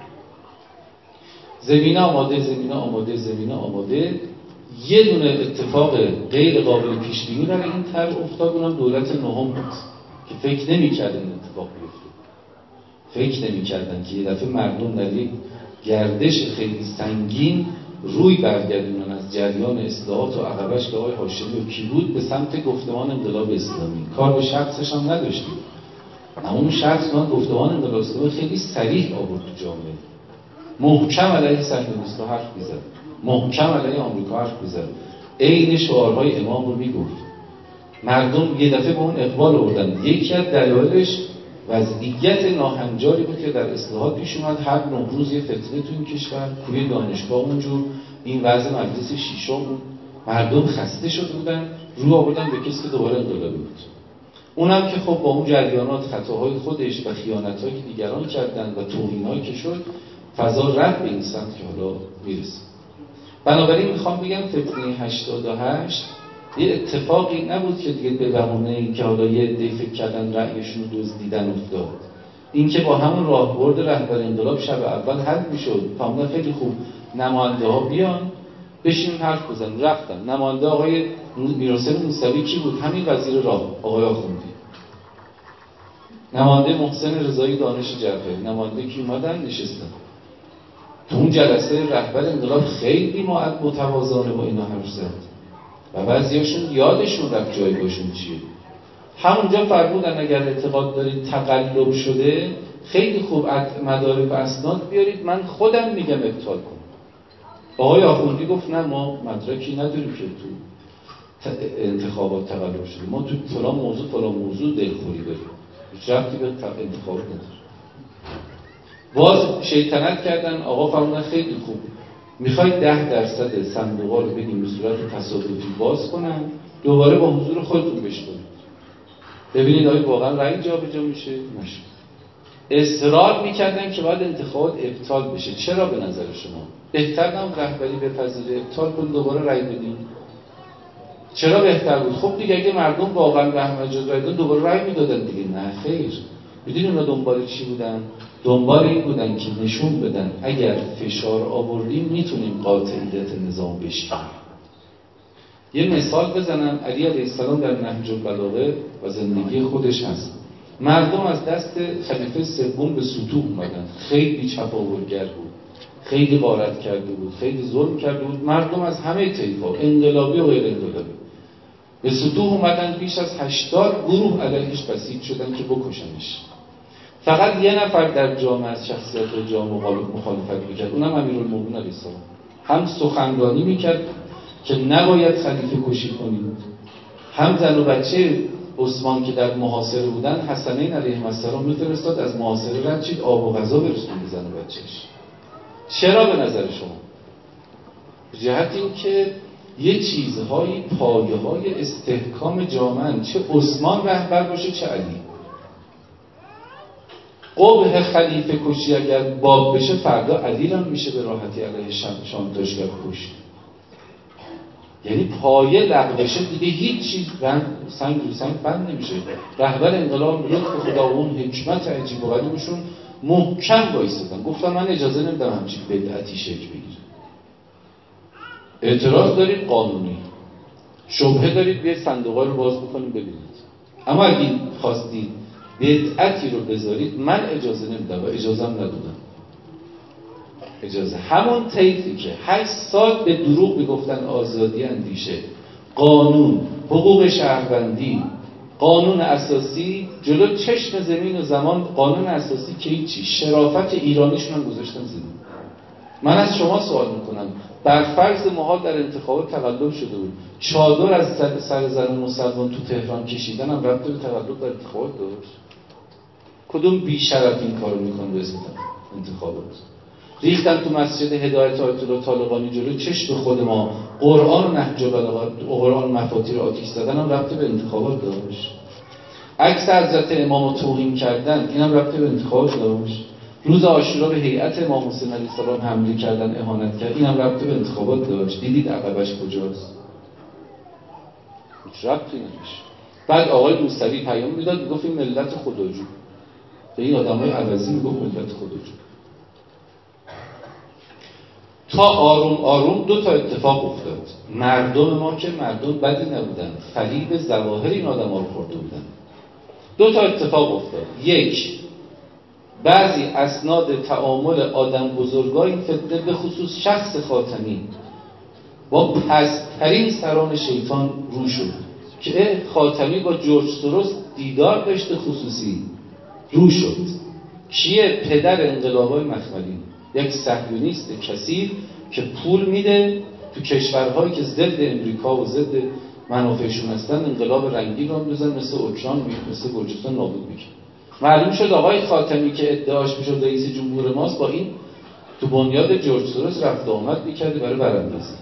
زمینه آماده، زمینه آماده، زمینه آماده. یه دونه اتفاق غیر قابل پیش بینی برای این طرح افتاد، اونم دولت نهم بود که فکر نمی‌کردن این اتفاق بیفته. فکر نمی‌کردن که یه دفعه مردم در یک گردش خیلی سنگین روی برگردونن از جریان اصلاحات و عقبش که آقای هاشمی و کی بود به سمت گفتمان انقلاب اسلامی. کار به شخصش هم نداشتیم، اما اون شخص من گفتمان انقلاب اسلامی خیلی صریح آورد تو جامعه، محکم علیه صهیونیست‌ها حرف می‌زد، محکم علیه آمریکا حرف می‌زد، عین شعارهای امام رو میگفت. مردم یه دفعه به اون اقبال آوردن. یکی از دلایلش وضعیت ناهنجاری بود که در اصلاحات پیش اومد. هر نوروز یه فتنه تو این کشور، کوی دانشگاه اونجور، این وضع مجلس شیشم بود، مردم خسته شده بودن، رو آوردن به کسی که دوباره انقلابی بود. اونم که خب با اون جریانات، خطاهای خودش و خیانت‌هایی که دیگران کردن و توهین‌هایی که شد، فضا رفت به این سمت که حالا میرسه. بنابراین میخوام بگم فتنه هشتاد و هشت یه اتفاقی نبود که دیگه به بهونه این که حالا یه عده فکر کردن رأیشون رو دزدیدن افتاد. این که با همون راهبرد رهبر انقلاب شب اول حل میشد، فهمیدن خیلی خوب نماینده ها بیان بشین حرف بزن، رفتن. نماینده آقای میرحسین موسوی کی بود؟ همین وزیر راه آقای آخوندی. نماینده محسن رضایی دانش جبهه، نماینده کی اومدن نشستن تو اون جلسه رهبر انقلاب. خیلی متواضعانه با اینا حرف زد و بعضیاشون یادشون رفت جایگاهشون چیه. همونجا فرمودن اگر اعتقاد دارید تقلب شده خیلی خوب مدارک و اسناد بیارید، من خودم میگم ابطال کن. آقای آخوندی گفت نه ما مدرکی نداریم که تو انتخابات تقلب شده، ما تو فلان موضوع فلان موضوع دلخوری داریم، هیچ ربطی به انتخابات نداره. باز شیطنت کردن. آقا فرمودن خیلی خوب، میخواید ده درصد صندوقا رو بدیم به صورت تصادفی باز کنن، دوباره با حضور خودتون بشکنید ببینید آیا واقعا رأی جابجا میشه. نشه. اصرار میکردن که باید انتخابات ابطال بشه. چرا به نظر شما بهتر نبود رهبری بپذیره ابطال کن دوباره رأی بدین؟ چرا بهتر بود؟ خب دیگه اگه مردم واقعا به احمد جان رأی دادن دوباره رأی میدادن دیگه. نه خیر. میدونید اونا دنبال چی بودن؟ دنبال این بودن که نشون بدن اگر فشار آوردیم میتونیم قاطعیت نظام بشکنیم. یه مثال بزنم. علی علیه السلام در نهج البلاغه و زندگی خودش هست. مردم از دست خلیفه سوم به سطوح اومدن، خیلی چپاولگر بود، خیلی غارت کرده بود، خیلی ظلم کرده بود. مردم از همه طیف‌ها، انقلابی و غیر انقلابی، به سطوح اومدن. بیش از هشتاد گروه علیهش بسیج شدن که بکشنش. فقط یه نفر در جامعه از شخصیت جامعه مخالفت میکرد، اونم امیرالمومنین علیه السلام. هم سخنرانی میکرد که نباید خلیفه کشی کنید، هم زن و بچه عثمان که در محاصره بودن حسنین علیه السلام میفرستاد از محاصره رد شید آب و غذا برسون به زن و بچهش. چرا به نظر شما؟ جهت این که یه چیزهایی پایه‌های استحکام جامعه، چه عثمان رهبر باشه چه علی. قبح خلیفه کشی اگر باب بشه فردا عدیل هم میشه به راحتی علیه شانتاژ کرد کشت. یعنی پایه لغو بشه دیگه هیچ چیز بند سنگ رو سنگ بند نمیشه. رهبر انقلاب لطف خدا اون حکمت عجیب و غریبشون محکم وایسادن، گفتم من اجازه نمیدم همچین بدعتی شکل بگیره. اعتراض دارید قانونی، شبهه دارید بیاید صندوقا رو باز بکنید ببینید، اما اگه خواستید بدعتی رو بذارید من اجازه نمیدم و اجازه هم ندادم. اجازه همون طیفی که هشت سال به دروغ میگفتن آزادی اندیشه، قانون، حقوق شهروندی، قانون اساسی، جلو چشم زمین و زمان قانون اساسی که هیچی، شرافت ایرانیشون هم گذاشتن زمین. من از شما سوال میکنم، بر فرض محال در انتخابات تقلب شده بود، چادر از سر زن مسلمان تو تهران کشیدن هم ربط به تقلب در انتخابات داشت؟ کدوم بی‌شرف این کارو میکنه به اسم انتخابات؟ ریختن تو مسجد هدایت آیت الله طالقانی جلو چشم خود ما قرآن و نهج البلاغه، قرآن مفاتیر آتش زدن هم ربط به انتخابات داشت. عکس حضرت امامو توهین کردن این هم ربط به انتخابات داشت. روز عاشورا به هیئت امام حسین علیه السلام حمله کردن، اهانت کردن، این هم ربط به انتخابات داشت. دیدید عقبش کجاست؟ هیچ ربطی نمیشه. بعد آقای موسوی پیام میداد میگفت این ملت خداجو، به این آدمای عوضی میگفت ملت خداجو. تا آروم آروم دو تا اتفاق افتاد. مردم ما که مردم بدی نبودن، فریب ظواهر این آدم‌ها رو خورده بودن. دو تا اتفاق افتاد. یک، بعضی اسناد تعامل آدم بزرگای این فتنه به خصوص شخص خاتمی با پست‌ترین سران شیطان رو شد که خاتمی با جورج سوروس دیدار داشته خصوصی، رو شد. کیه؟ پدر انقلاب‌های مخملی، یک صهیونیست کثیف که پول میده تو کشورهایی که ضد امریکا و ضد منافعشون هستن انقلاب رنگی رو بزن، مثل اوکراین، مثل بلوچستان نابود میکنه. معلوم شد آقای خاتمی که ادعاش میشد رئیس جمهور ماست با این تو بنیاد جورج سوروس رفت آمد میکرده برای براندازی.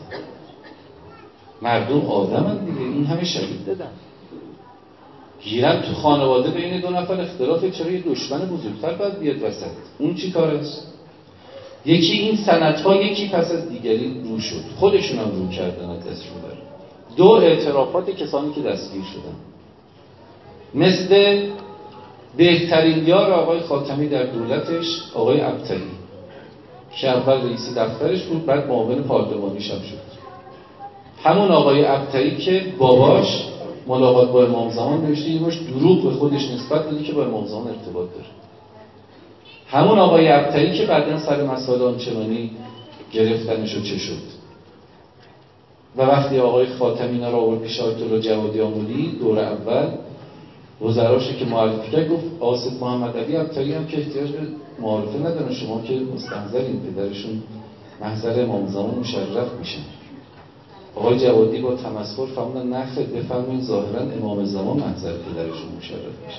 مردم آدمن دیگه، این همه شهید دادن. گیرن تو خانواده بین دو نفر اختلافه، چرا یه دشمن بزرگتر باید بیاد وسط؟ اون چی کار است؟ یکی این سندها یکی پس از دیگری رو شد، خودشون هم رو کردن از دستشون بر. دو، اعترافات کسانی که دستگیر شدن، مثل بهترین یار آقای خاتمی در دولتش آقای ابطحی که اول رئیس دفترش بود، بعد معاون پارلمانیش هم شد. همون آقای ابطحی که باباش ملاقات با امام زمان نوشته یه مش دروغ به خودش نسبت داده که با امام زمان ارتباط داره. همون آقای ابطحی که بعداً سر مسائل آنچنانی گرفتنش و چه شد. و وقتی آقای خاتمی اینا را آورد پیش آیت الله جوادی آملی دور اول، وزراش که معرفی کرد گفت آصف محمد علی ابطحی هم که احتیاج به معارفه ندارن، شما که مستحضرین، پدرشون محضر امام زمان مشرف میشن. آقای جوادی با تمسخر فرمودن نخیر، بفرمایید ظاهرا امام زمان محضر پدرشون مشرف میشه.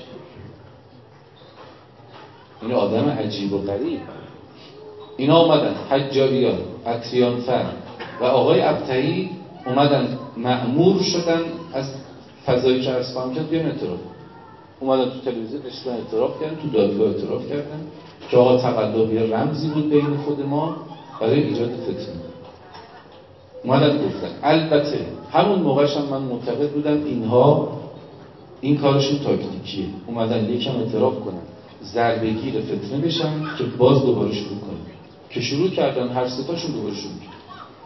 این آدم عجیب و غریب. اینا اومدن حجاریان، اطریانفر و آقای ابطحی اومدن مأمور شدن از فضایی که عرض خواهم کرد بیان اعتراف. اومدن تو تلویزیون رسیدن اعتراف کردن، تو دادگاه اعتراف کردن که آقا تقلبی رمزی بود بین خود ما برای ایجاد فتنه. اومدن گفتن. البته همون موقعش هم من معتقد بودم اینها این کارشون تاکتیکیه، اومدن یکم اعتراف کنن، ضربه‌گیر فتنه بشن که باز دوباره شروع کنن، که شروع کردن هر سه تاشون دوباره شروع کردن.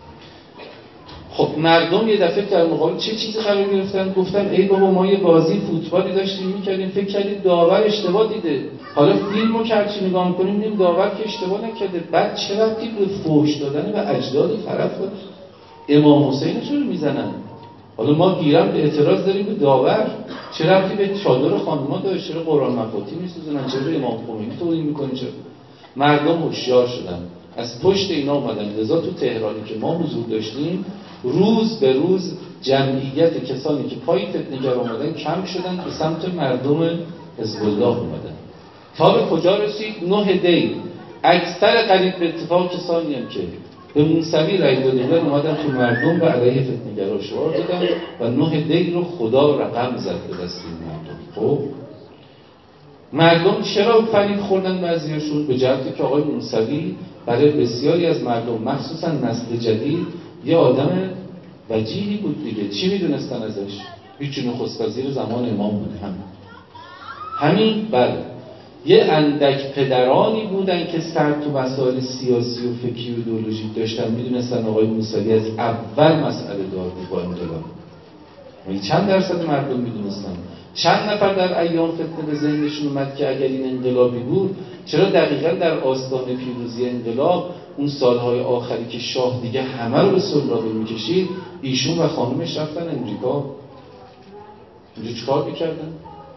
خب مردم یه دفعه در مقابل چه چیزی قرار گرفتن؟ گفتن ای بابا ما یه بازی فوتبالی داشتیم می‌کردیم، فکر کردیم داور اشتباه دیده، حالا فیلمو که هرچی نگاه می‌کنیم می‌بینیم داور که اشتباه نکرده. بعد چه ربطی به فحش دادن به اجداد طرف داشت؟ امام حسین چرا میزنن؟ حالا ما گیرم به اعتراض داریم به داور، چه ربطی به چادر خانوما داشت؟ چرا قرآن مفاتیح میسوزونن؟ چرا امام خمینی توهین میکنن؟ چرا؟ مردم هوشیار شدن، از پشت اینا اومدن. لذا تو تهرانی که ما حضور داشتیم روز به روز جمعیت کسانی که پای فتنه‌گر اومدن کم شدن، به سمت مردم حزب الله اومدن. تا به کجا رسید؟ نه دی اکثر قریب به اتفاق کسانی هم که به موسوی رای داده بودن اومدن تو مردم و علیه فتنه‌گرا شعار دادن و نه دی رو خدا رقم زد به دست این مردم. خب مردم چرا فریب خوردن بعضیاشون؟ به جهتی که آقای موسوی برای بسیاری از مردم مخصوصا نسل جدید یه آدم وجیهی بود دیگه. چی میدونستن ازش؟ هیچ نخست وزیر زمان امام بود. همین همین بله. یه اندک پدرانی بودن که سر تو مسائل سیاسی و فکری و ایدئولوژی داشتن، میدونستن آقای موسوی از اول مسئله دار بود با انقلاب. یعنی چند درصد مردم میدونستن؟ چند نفر در ایام فتنه به ذهنشون اومد که اگر این انقلابی بود، چرا دقیقاً در آستان پیروزی انقلاب اون سالهای آخری که شاه دیگه همه رو به سلابه میکشید، ایشون و خانومش رفتن امریکا؟ اینجا چیکار میکردن؟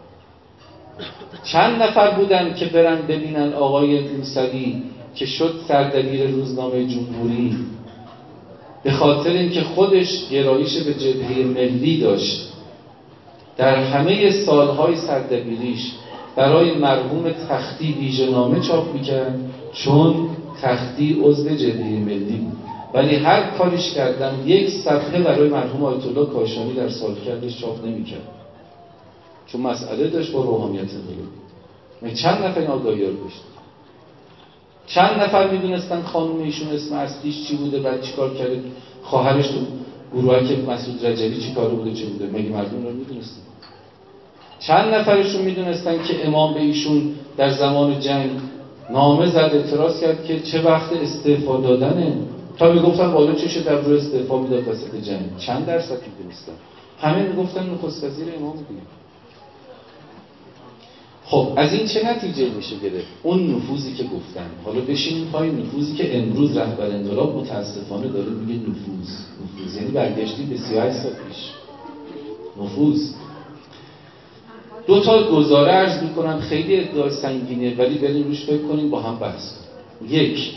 چند نفر بودن که برن ببینن آقای موسوی که شد سردبیر روزنامه جمهوری به خاطر اینکه خودش گرایش به جبهه ملی داشت، در همه سالهای سردبیریش برای مرحوم تختی ویژه‌نامه چاپ میکرد، چون تختی عضو جبهه ملی بود، ولی هر کاریش کردن یک صفحه برای مرحوم آیت الله کاشانی در سالگردش چاپ نمیکرد، چون مسئله داشت با روحانیت انقلابی. چند نفر این آگاهی رو داشت؟ چند نفر میدونستن خانم ایشون اسم اصلیش چی بوده، بعد چیکار کرده، خواهرش تو گروهی که مسعود رجبی چی کاره بوده چی بوده؟ مگه مردم رو میدونستن؟ چند نفرشون میدونستن که امام به ایشون در زمان جنگ نامه زد، اعتراض کرد که چه وقت استعفا دادنه، تا میگفتن بالا چشه در روی استعفا میداد وسط جنگ؟ چند درصد میدونستن؟ همه میگفتن نخست وزیر امام دیگه. خب از این چه نتیجه میشه گرفت؟ اون نفوذی که گفتن. حالا بشینیم پای نفوذی که امروز رهبر انقلاب متاسفانه داره میگه نفوذ. نفوذ یعنی برگشتیم به سی و هشت سال پیش. نفوذ. دو تا گزاره عرض میکنم، خیلی ادعای سنگینه ولی بریم روش فکر کنیم با هم بحث کنیم. یک،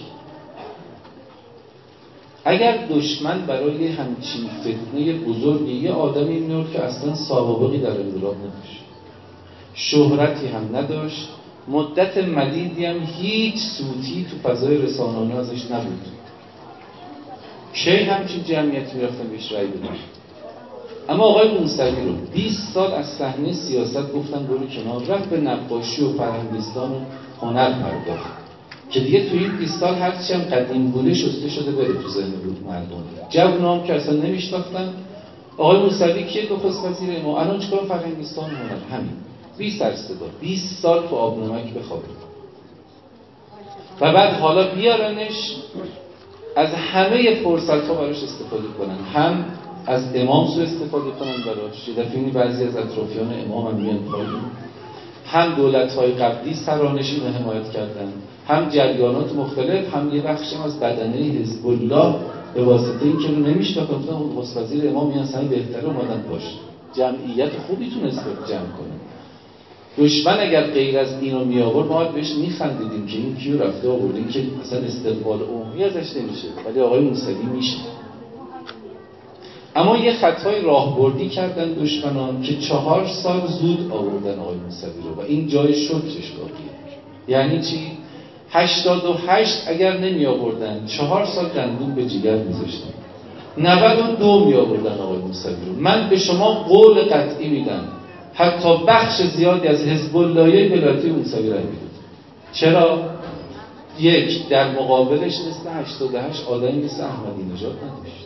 اگر دشمن برای همچین فتنه بزرگی یه آدمی میاد که اصلا سابقی در انقلاب نداشت، شهرتی هم نداشت، مدت مدیدی هم هیچ صوتی تو فضای رسانه‌ای ازش نبود، کی همچین جمعیتی میرفتن بهش رأی بدن؟ اما آقای موسوی رو بیست سال از صحنه سیاست گفتن برو کنار، رفت به نقاشی و فرهنگستان و هنر پرداخت که دیگه توی این بیست سال هرچی هم قدیم بوده شسته شده بره تو ذهن بود مردم. جوونام که اصلا نمیشناختن آقای موسوی کیه نخست وزیر ما، الان چیکار فرهنگستان و هنر؟ همین بیست سر صدا، بیست سال تو آبنمک بخوابه و بعد حالا بیارنش از همه فرصت ها براش استفاده کنن، هم از امام سو استفاده کنن براش، یه دفعه بعضی از اطرافیان امام هم میان پایین، هم دولت‌های قبلی سرانشین رو حمایت کردن، هم جریانات مختلف، هم یه بخشی از بدنه حزب الله به واسطه اینکه رو نمیشناختن اون نخست وزیر امام میان سعی بهتره اومدن باشه، جمعیت خوبی تونست جمع کنه. دشمن اگر غیر از اینو می آورد ما بهش میخندیدیم که این کیو رفته آوردین که اصلا استقبال عمومی ازش نمیشه، ولی آقای موسوی میشه. اما یه خطای راهبردی کردن دشمنان که چهار سال زود آوردن آقای موسوی رو و این جای شکرش باقیه. یعنی چی؟ هشتاد و هشت اگر نمی آوردن چهار سال دندون به جگر میذاشتن، نود و دو می آوردن آقای موسوی رو. من به شما قول قطعی میدم حتی بخش زیادی از حزب اللهی ولایتی موسوی رای میداد. چرا؟ یک، در مقابلش مثل هشتاد و هشت آدمی مثل احمدی نژاد نداشت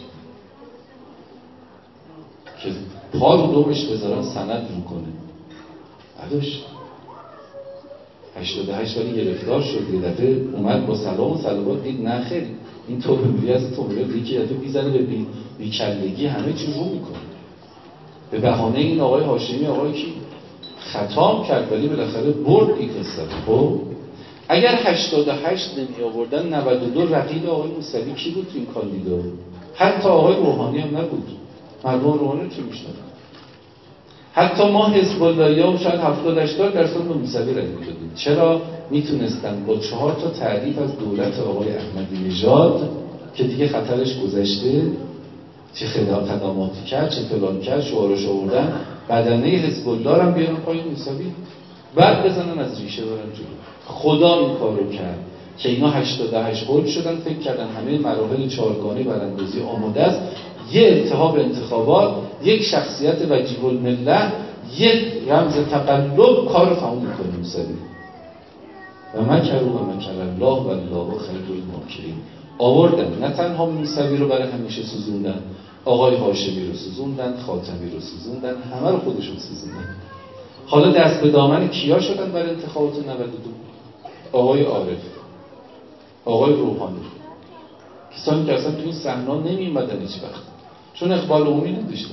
که پا رو دومش بذارن سند رو کنه، نداشت. هشتاد و هشت ولی گرفتار شد، یه دفعه اومد با سلام و صلوات دید نه خیر این توبه از توبه دیگه یه دفعه بیزنه به بی, بی کلگی همه چی رو میکنه به بهانه این آقای هاشمی آقای کی خطا کرد ولی بالاخره برد این قصه. خب اگر هشتاد و هشت نمی آوردن نود و دو رقیب آقای موسوی کی بود تو این کاندیدا؟ حتی آقای روحانی هم نبود. مردم روحانی چی میشنن؟ حتی ما حزب اللهی‌ها و شاید هفتاد هشتاد درصد به موسوی رای میدادیم. چرا؟ میتونستن با چهار تا تعریف از دولت آقای احمدی نژاد که دیگه خطرش گذشته، چه خدماتی کرد چه فلان کرد شعارش آوردن، بدنه حزب الله هم بیارن پای موسوی بعد بزنن از ریشه برن جلو. خدا این کار رو کرد که اینا هشتاد و هشت هول شدن، فکر کردن همه مراحل چهارگانه براندازی آماده است، یه التهاب انتخابات، یک شخصیت وجیه الملت، یک رمز تقلب کار رو تموم میکنه موسوی. و مکروا و مکر الله و الله خیر الماکرین. آوردن نه تنها موسوی رو برای همیشه سوزوندن، آقای هاشمی رو سوزوندن، خاتمی رو سوزوندن، همه رو خودشون سوزوندن. حالا دست به دامن کیا شدن برای انتخابات نود و دو؟ آقای عارف، آقای روحانی، کسانی که اصلا تو این صحنه نمی‌اومدن هیچ وقت، چون اقبال عمومی نداشتن.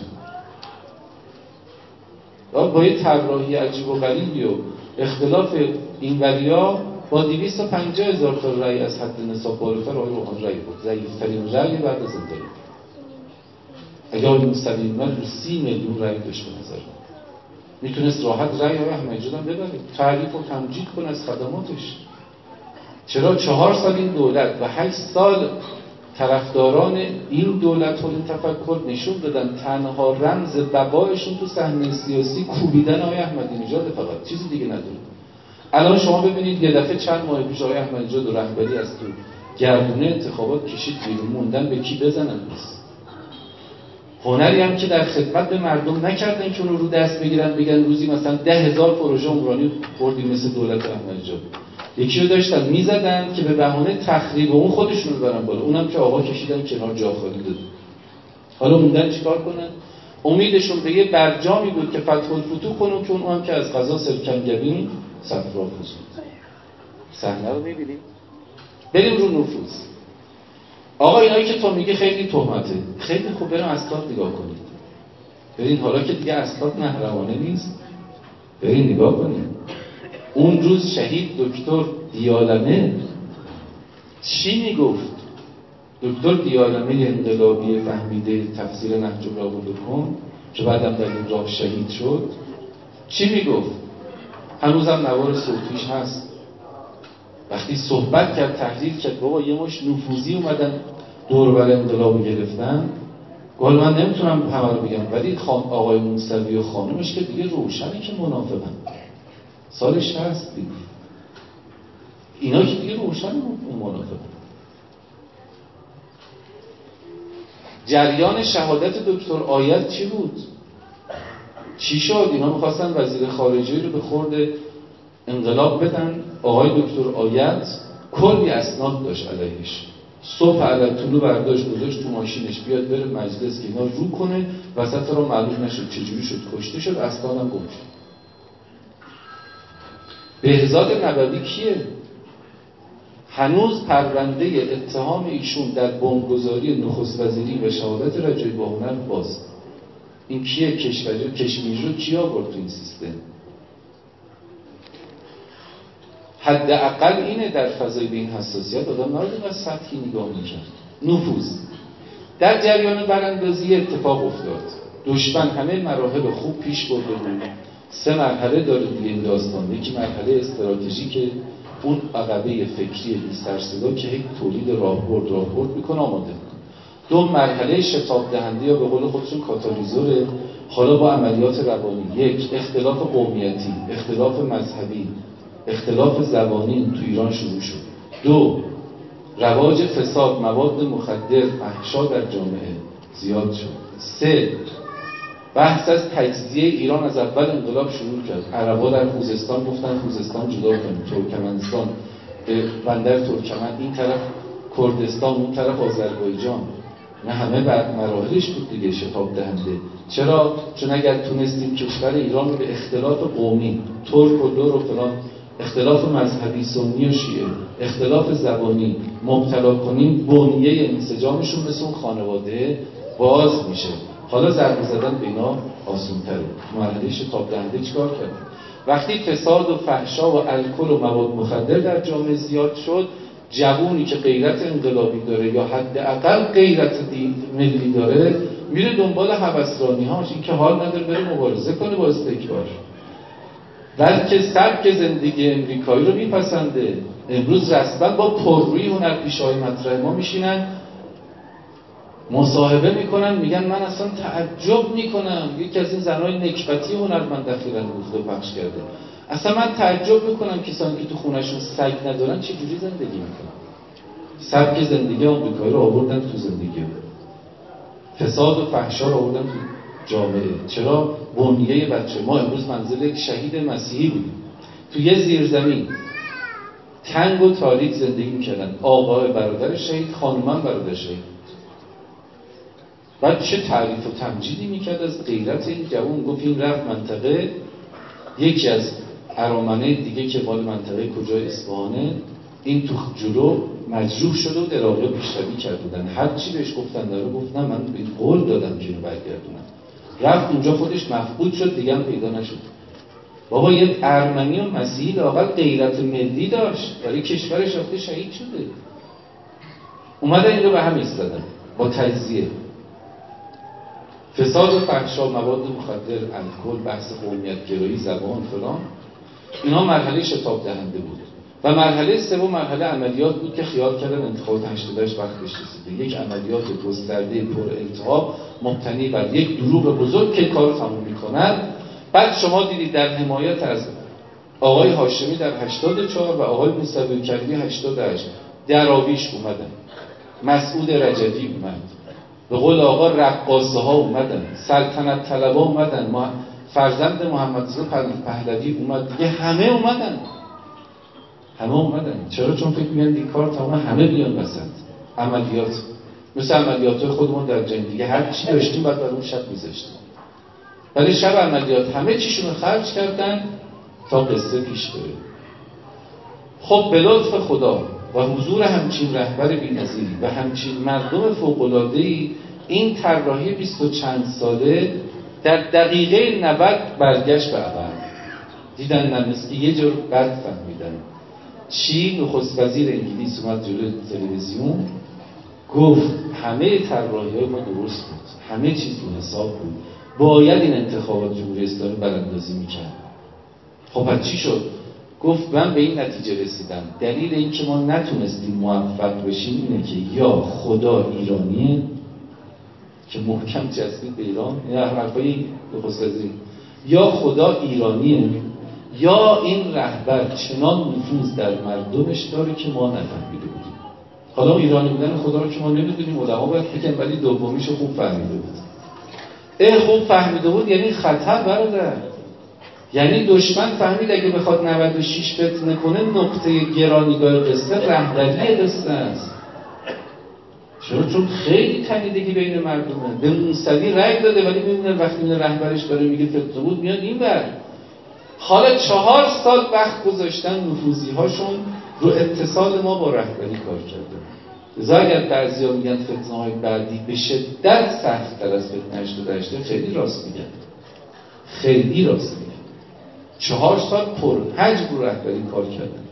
با یه طراحی عجیب و غریبی و اختلاف این وریا با دویست و پنجاه هزار تا رأی از حد نصاب بالاتر آقای روحانی رأی بود، ضعیف‌ترین رأی بعد از انقلاب. اگه آقای موسوی من رو سی میلیون رأی داشت به نظر میتونست راحت رأی آقای احمدی‌نژاد هم ببره، تعریف و تمجید کنه از خدماتش. چرا چهار سال این دولت و هشت سال طرفداران این دولت و این تفکر نشون دادن تنها رمز بقایشون تو صحنه سیاسی کوبیدن آقای احمدی‌نژاد، فقط چیزی دیگه نداره. الان شما ببینید یه دفعه چند ماه پیش آقای احمدی‌نژاد و رهبری از تو گردونه انتخابات کشید بیرون، موندن به کی بزنن؟ بس هنری هم که در خدمت به مردم نکردن که اون رو دست بگیرن بگن روزی مثلا ده هزار پروژه عمرانی بردیم مثل دولت احمدی‌نژاد. یکی رو داشتن میزدن که به بهانه تخریب اون خودشون رو ببرن بالا، اونم که آقا کشیدن کنار جا خالی داد. حالا موندن چیکار کنن؟ امیدشون به یه برجامی بود که فتح الفتوح کنن که اونم که از قضا سرکنگبین صفرا فزود. صحنه رو می‌بینیم. بریم رو نفوذ. آقا اینایی که تو میگه خیلی تهمته، خیلی خوب بریم اسناد نگاه کنید. برین حالا که دیگه اسناد محرمانه نیست، برین نگاه کنید. اون روز شهید دکتر دیالمه چی میگفت؟ دکتر دیالمه انقلابی فهمیده تفسیر نهج البلاغه که بعدم در این راه شهید شد چی میگفت؟ هنوزم نوار صوتیش هست. وقتی صحبت کرد تحلیل کرد بابا یه مش نفوذی اومدن دور بر انقلاب گرفتن، گفت من نمیتونم همه رو بگم ولی خان آقای موسوی و خانمش که دیگه روشنه که منافقن. سال شصت دیگه اینا که دیگه روشن منافقن. جریان شهادت دکتر آید چی بود؟ چی شد؟ اینا میخواستن وزیر خارجه رو به خورد انقلاب بدن. آقای دکتر آید کلی اسناد داشت علیهش. صبح علت طلوع برداشت گذاشت تو ماشینش بیاد بره مجلس که اینا رو کنه، وسط رو معلوم نشد چجوری شد کشته شد، اسنادم گم شد. بهزاد نبوی کیه؟ هنوز پرونده اتهام ایشون در بمبگذاری نخست وزیری و شهادت رجایی باهنر باز. این کیه؟ کشوری کشمیر رو کی آورد تو این سیستم؟ حداقل اینه در فضای به این حساسیت آدم نباید از سطحی نگاه میکرد. نفوذ در جریان براندازی اتفاق افتاد. دشمن همه مراحل خوب پیش برده بود. سه مرحله داره دیگه این داستان. یکی مرحله استراتژیک، اون عقبه فکری بی سر صدا که یک تولید راهبرد راهبرد میکنه آماده میکنه. دو مرحله شتاب دهنده یا به قول خودشون کاتالیزوره، حالا با عملیات روانی. یک اختلاف قومیتی، اختلاف مذهبی، اختلاف زبانی تو ایران شروع شد. دو رواج فساد، مواد مخدر، فحشا در جامعه زیاد شد. سه بحث از تجزیه ایران از اول انقلاب شروع کرد. عربا در خوزستان گفتن خوزستان جدا کنیم، ترکمنستان بندر ترکمن، این طرف کردستان، اون طرف آذربایجان. نه همه بعد مراحلش بود دیگه شتاب دهنده. چرا؟ چون اگر تونستیم کشور ایران رو به اختلاف قومی، ترک و لور و فلان، اختلاف مذهبی سنی و شیعه، اختلاف زبانی مبتلا کنیم، بنیه انسجامشون مثل اون خانواده باز میشه. حالا ضربه زدن به اینا آسان‌تره. مرحله شتاب دهنده چیکار کرد؟ وقتی فساد و فحشا و الکل و مواد مخدر در جامعه زیاد شد، جوونی که غیرت انقلابی داره یا حداقل غیرت ملی داره میره دنبال هوسرانی‌هاش، این که حال نداره بره مبارزه کنه با استکبار، بلکه سبک زندگی امریکایی رو میپسنده. امروز رسما با پررویی هنرپیشه‌های مطرح ما میشینن مصاحبه میکنن، میگن من اصلا تعجب میکنم. یکی از این زنهای نکبتی هنرمند اخیراً گفته و پخش کرده، اصلا من تعجب میکنم کسانی که تو خونهشون سگ ندارن چه جوری زندگی میکنن. سبک زندگی آمریکایی رو آوردن تو زندگی، فساد و فحشا رو آوردن تو جامعه. چرا؟ بنیه بچه ما امروز منزل یک شهید مسیحی بودیم، تو یه زیرزمین تنگ و تاریک زندگی میکردن. آقای برادر شهید، خانومم برادر شهید. بعد چه تعریف و تمجیدی میکرد از غیرت این جوان. گفت این رفت منطقه، یکی از ارامنه دیگه که مال منطقه کجای اصفهانه، این تو جلو مجروح شده و دراغه پیشروی کردن. هر چی بهش گفتن داره گفت نه من به قول دادم که اینو برگردونم. رفت اونجا خودش مفقود شد، دیگه هم پیدا نشد. بابا یه ارمنی و مسیحی لااقل غیرت ملی داشت، برای کشورش رفته شهید شده. اومدن اینو به هم ایستادن با تجزیه، فساد و فحشا، مواد مخدر، الکل، بحث قومیت گرایی، زبان فلان، اینا مرحله شتاب دهنده بود. و مرحله سوم مرحله عملیات بود که خیال کردن انتخابات هشتاد و هشت وقتش رسیده. یک عملیات گسترده پر التهاب مبتنی بر یک دروغ بزرگ که کارو تموم می‌کند. بعد شما دیدید در حمایت از آقای هاشمی در هشتاد و چهار و آقای موسوی کریمی هشتاد و هشت دراویش اومدن، مسعود رجبی اومد، به قول آقا رقاصه ها اومدن، سلطنت طلبا اومدن، ما فرزند محمد رضا پهلوی اومد، دیگه همه اومدن. همه اومدن. چرا؟ چون فکر می‌کنن این کار تمام، همه بیان وسط. عملیات مثل عملیات خودمون در جنگ دیگه، هر چی داشتیم بعد برای اون شب می‌ذاشتیم. ولی شب عملیات همه چیشون رو خرج کردن تا قصه پیش بره. خب به لطف خدا و حضور همچین رهبر بی‌نظیری و همچین مردم فوق‌العاده‌ای، این طراحی بیست و چند ساله در دقیقه نود برگشت به عقب. دیدن نمیست که یه جور بد فهمیدن. چی؟ نخست وزیر انگلیس اومد جلوی تلویزیون گفت همه طراحی‌های ما درست بود، همه چیز تو حساب بود، باید این انتخابات جمهوری اسلامی براندازی میکرد. خب بعد چی شد؟ گفت من به این نتیجه رسیدم دلیل این که ما نتونستیم موفق بشیم اینه که یا خدا ایرانیه که محکم چسبید به ایران، یا حرفای نخست وزیر، یا خدا ایرانیه یا این رهبر چنان نفوذ در مردمش داره که ما نفهمیده بودیم. حالا ایرانی بودن خدا رو که ما نمیدونیم، علما باید بگن، ولی دومیشو خوب فهمیده بود. اه خوب فهمیده بود یعنی خطر برادر. یعنی دشمن فهمید اگه بخواد نود و شش فتنه کنه، نقطه گرانیگاه قصه رهبری قصه است. چرا؟ چون خیلی تنیدگی بین مردمه. به موسوی رأی داده ولی میبینه وقتی میبینه رهبرش داره میگه فتنه بود میاد این بر. حالا چهار سال وقت گذاشتن نفوذی هاشون رو اتصال ما با رهبری کار کرده. لذا اگر بعضیا میگن فتنه های بعدی به شدت سخت تر از فتنه هشتاد و هشت، خیلی راست میگن، خیلی راست میگن. چهار سال پر حجم رو رهبری کار کردن.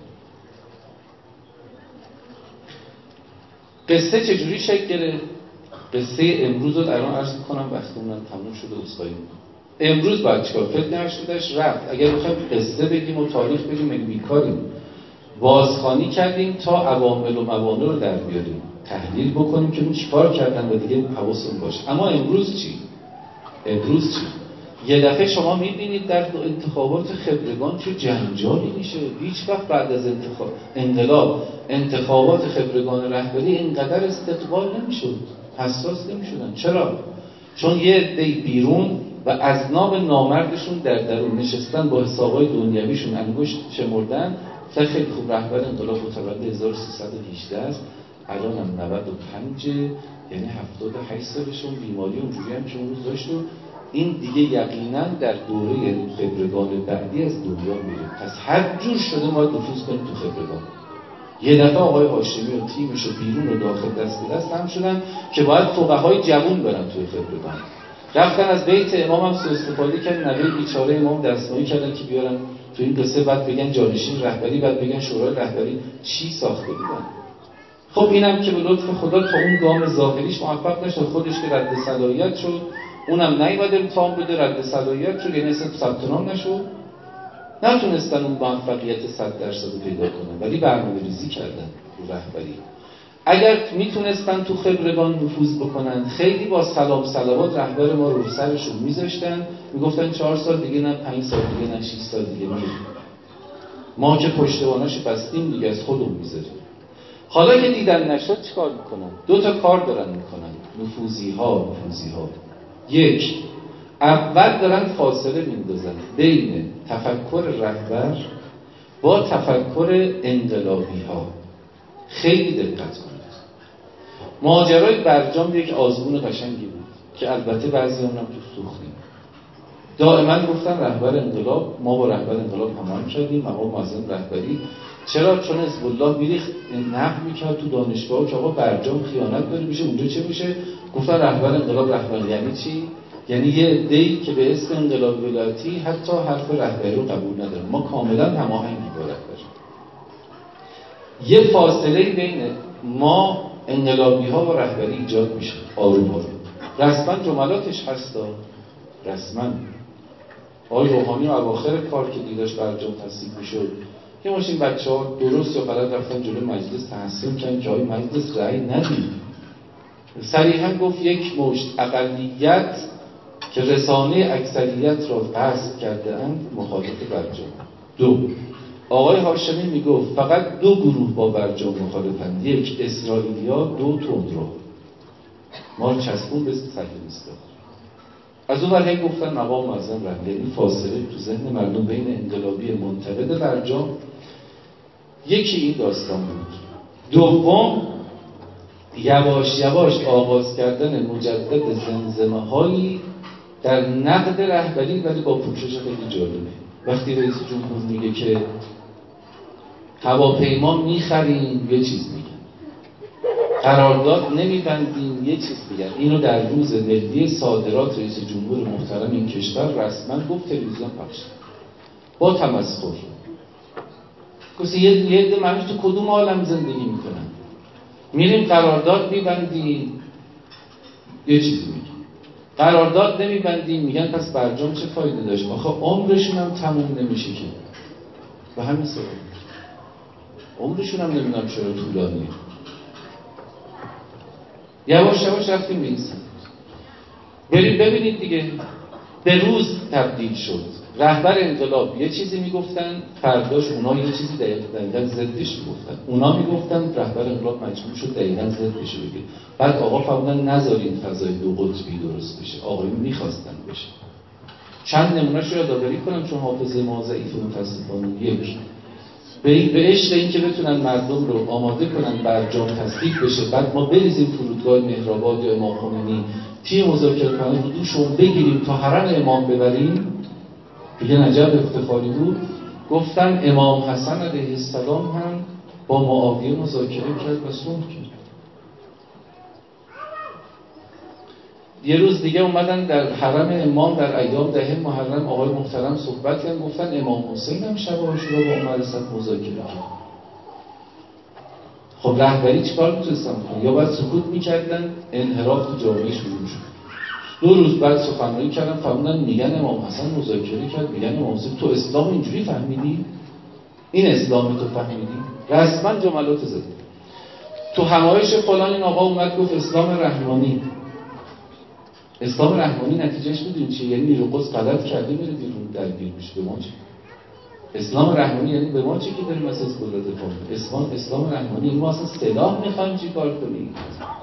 قصه چجوری شکل گرفت؟ قصه امروز رو الان عرض میکنم، وقتمون تموم شده، عذرخواهی میکنم. امروز باید چیکار؟ فتنه هشتاد و هشت رفت. اگر بخوایم قصه بگیم و تاریخ بگیم مگه بیکاریم؟ بازخوانی کردیم تا عوامل و موانع رو در بیاریم، تحلیل بکنیم که اون چیکار کردن و دیگه حواسمون باشه. اما امروز چی؟ امروز چی؟ یه دفعه شما میبینید در انتخابات خبرگان چه جنجالی میشه. هیچ وقت بعد از انتخاب انقلاب انتخابات خبرگان رهبری اینقدر استقبال نمیشد، حساس نمیشدن. چرا؟ چون یه عده بیرون و از نام نامردشون در درون نشستن، با حسابای دنیویشون انگشت شمردن. تا خیلی خوب رهبر انقلاب متولد هزار و سیصد و هجده است، الان هم نود و پنج، یعنی هفتاد و هشت سالشون، بیماری اونجوری هم که اون روز داشت و این دیگه یقینا در دوره خبرگان بعدی از دنیا میره. پس هر جور شده ما نفوذ کنیم تو خبرگان. یه دفعه آقای هاشمی و تیمش و بیرون و داخل دست به دست هم شدن که باید فقهای جوون برن توی خبرگان. رفتن از بیت امام هم سوء استفاده کردن، نوه بیچاره امام دستمایی کردن که بیارن تو این قصه، بعد بگن جانشین رهبری، بعد بگن شورای رهبری. چی ساخته بودن؟ خب اینم که به لطف خدا تا اون گام ظاهریش موفق نشد، خودش که رد صلاحیت شد، اونم نیومده امتحان بده، رد صلاحیت شد، یعنی اصلا ثبت نام نشد، نتونستن اون موفقیت صد درصد پیدا کنن، ولی برنامه‌ریزی کردن رو رهبری. اگر میتونستن تو خبرگان نفوذ بکنن، خیلی با سلام صلوات رهبر ما رو سرشون میذاشتن، میگفتن چهار سال دیگه، نه پنج سال دیگه، نه شش سال دیگه، نه ما که پشتواناشو بستیم دیگه از خودمون میذاریم. حالا که دیدن نشد چیکار میکنن؟ دو تا کار دارن میکنن نفوذی ها نفوذی ها. یک، اول دارن فاصله میندازن بین تفکر رهبر با تفکر انقلابی ها. خیلی دقت کنید. ماجرای برجام یک آزمون قشنگی بود که البته بعضی هم تو سوختیم. دائما گفتن رهبر انقلاب، ما با رهبر انقلاب هماهنگ کردیم، مقام معظم رهبری. چرا؟ چون حزب الله میریخت نقد میکرد تو دانشگاه که آقا برجام خیانت داره میشه، اونجا چه میشه؟ گفتن رهبر انقلاب رهبر. یعنی چی؟ یعنی یه عده‌ای که به اسم انقلاب ولایتی حتی حرف رهبری رو قبول ندارن. ما کاملا هماهنگی با رهبری. یه فاصله بین ما انقلابی ها و رهبری ایجاد میشه آروم آروم. رسما جملاتش هستا، رسما آقای روحانی و اواخر کار که دیداش برجام تصدیق میشد که ماشین بچه ها درست یا غلط رفتن جلوی مجلس تحصیل کردن که آقای مجلس رأی ندید. صریحا گفت یک مشت اقلیت که رسانه اکثریت را غصب کرده اند مخالف برجام. دو، آقای هاشمی میگفت فقط دو گروه با برجام مخالفند، یک اسرائیلیا، دو تندرو. ما چسبون به صهیونیست‌ها. از اون ور گفتن مقام معظم رهبری. یعنی فاصله تو ذهن مردم بین انقلابی منتقد برجام یکی این داستان بود. دوم، یواش یواش آغاز کردن مجدد زمزمه هایی در نقد رهبری، ولی با پوشش خیلی جالبه. وقتی رئیس جمهور میگه که هواپیما میخریم یه چیز میگن، قرارداد نمیبندیم یه چیز میگن. اینو در روز ملی صادرات رئیس جمهور محترم این کشور رسما گفت، تلویزیون پخش با تمسخر. گفت یه عده معنیش تو کدوم عالم زندگی میکنن؟ میریم قرارداد میبندیم یه چیزی میگن، قرارداد نمیبندیم میگن پس برجام چه فایده داشت؟ آخه عمرشون هم تموم نمیشه که. و همین سبب عمرشون هم نمیدونم چرا طولانیه. یواش یواش رفتیم به این سمت. بریم ببینید دیگه، به روز تبدیل شد. رهبر انقلاب یه چیزی میگفتن، فرداش اونا یه چیزی دقیقاً ضدش میگفتن. اونا میگفتن رهبر انقلاب مجبور شد دقیقاً ضدش بگه. بعد آقا فرمودن نذارین فضای دو قطبی درست بشه. آقایون میخواستن بشه. چند نمونه‌شو یادآوری کنم چون حافظه ما ضعیف متأسفانه. یک، به عشق این که بتونن مردم رو آماده کنن برجام تصدیق بشه، بعد ما بریزیم فرودگاه مهرآباد یا امام خمینی، تیم مذاکره کننده رو دوشون بگیریم تا حرم امام ببریم. دیگه نجب افتخاری بود. گفتن امام حسن علیه السلام هم با معاویه مذاکره کرد و صلح کرد. یه روز دیگه اومدن در حرم امام در ایام ده محرم آقای محترم صحبت کردن، گفتن امام حسین هم شب عاشورا با عمر صد مذاکره کرد. خب رهبری چیکار میتونستن کنن؟ یا باید سکوت میکردن، انحراف تو جامعه شروع شد. دو روز بعد سخنرانی کردن، فهمیدن میگن امام حسن مذاکره کرد، میگن امام حسین. تو اسلام اینجوری فهمیدی؟ این اسلام تو فهمیدی؟ رسما جملات زد. تو همایش فلان این آقا اومد گفت اسلام رحمانی. اسلام رحمانی نتیجهش میدونی چیه؟ یعنی نیرو قدس غلط کرده میره بیرون درگیر میشه. به ما چه؟ اسلام رحمانی یعنی به ما چه که داریم از حزب الله دفاع می‌کنیم؟ اسلام اسلام رحمانی یعنی ما اصلا سلاح می‌خوایم چیکار کنیم؟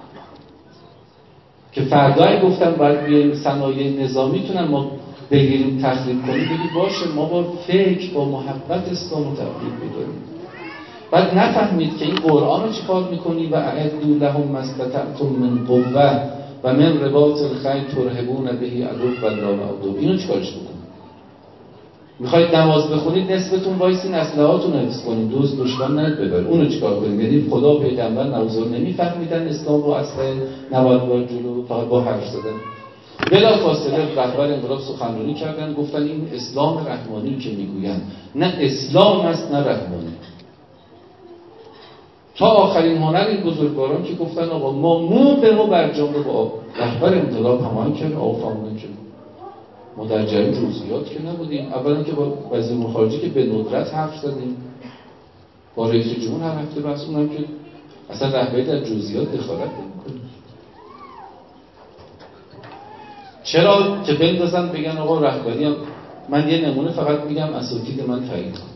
که فردای گفتن باید بیایم صنایع نظامی تونن ما بگیریم تخریب کنیم، بگی باشه ما با فکر با محبت اسلام رو تبلیغ می‌کنیم. بعد نفهمید که این قرآن رو چیکار می‌کنی و اعدوا لهم ما استطعتم من قوة و من رباط الخیل ترهبون به عدو الله و عدو. اینو چیکارش بکنید؟ میخواید نماز بخونید نصفتون وایسین اسلحه‌هاتون رو حفظ کنید، دوست دشمن نید ببر. اونو چیکار کنید؟ یعنی خدا پیغمبر نوزار نمیفهمیدن اسلام رو اصلا نباید بار جلو، فقط با حرف زدن. بلا فاصله رهبر انقلاب سخنرانی کردن، گفتن این اسلام رحمانی که میگویند نه اسلام است نه رحمانی. تا آخرین هنر این بزرگواران که گفتن آقا ما مو به مو برجام رو با رهبر انقلاب هماهنگ کردیم. آقا فهمیدن که ما در جریان جزئیات که نبودیم. اولا که با وزیر امور خارجه که به ندرت حرف زدیم، با رئیس جمهور هر هفته بحث کردیم که اصلا رهبری در جزئیات دخالت نمی‌کنه. چرا که بندازن بگن آقا رهبری هم. من یه نمونه فقط میگم اساتید من تایید کن.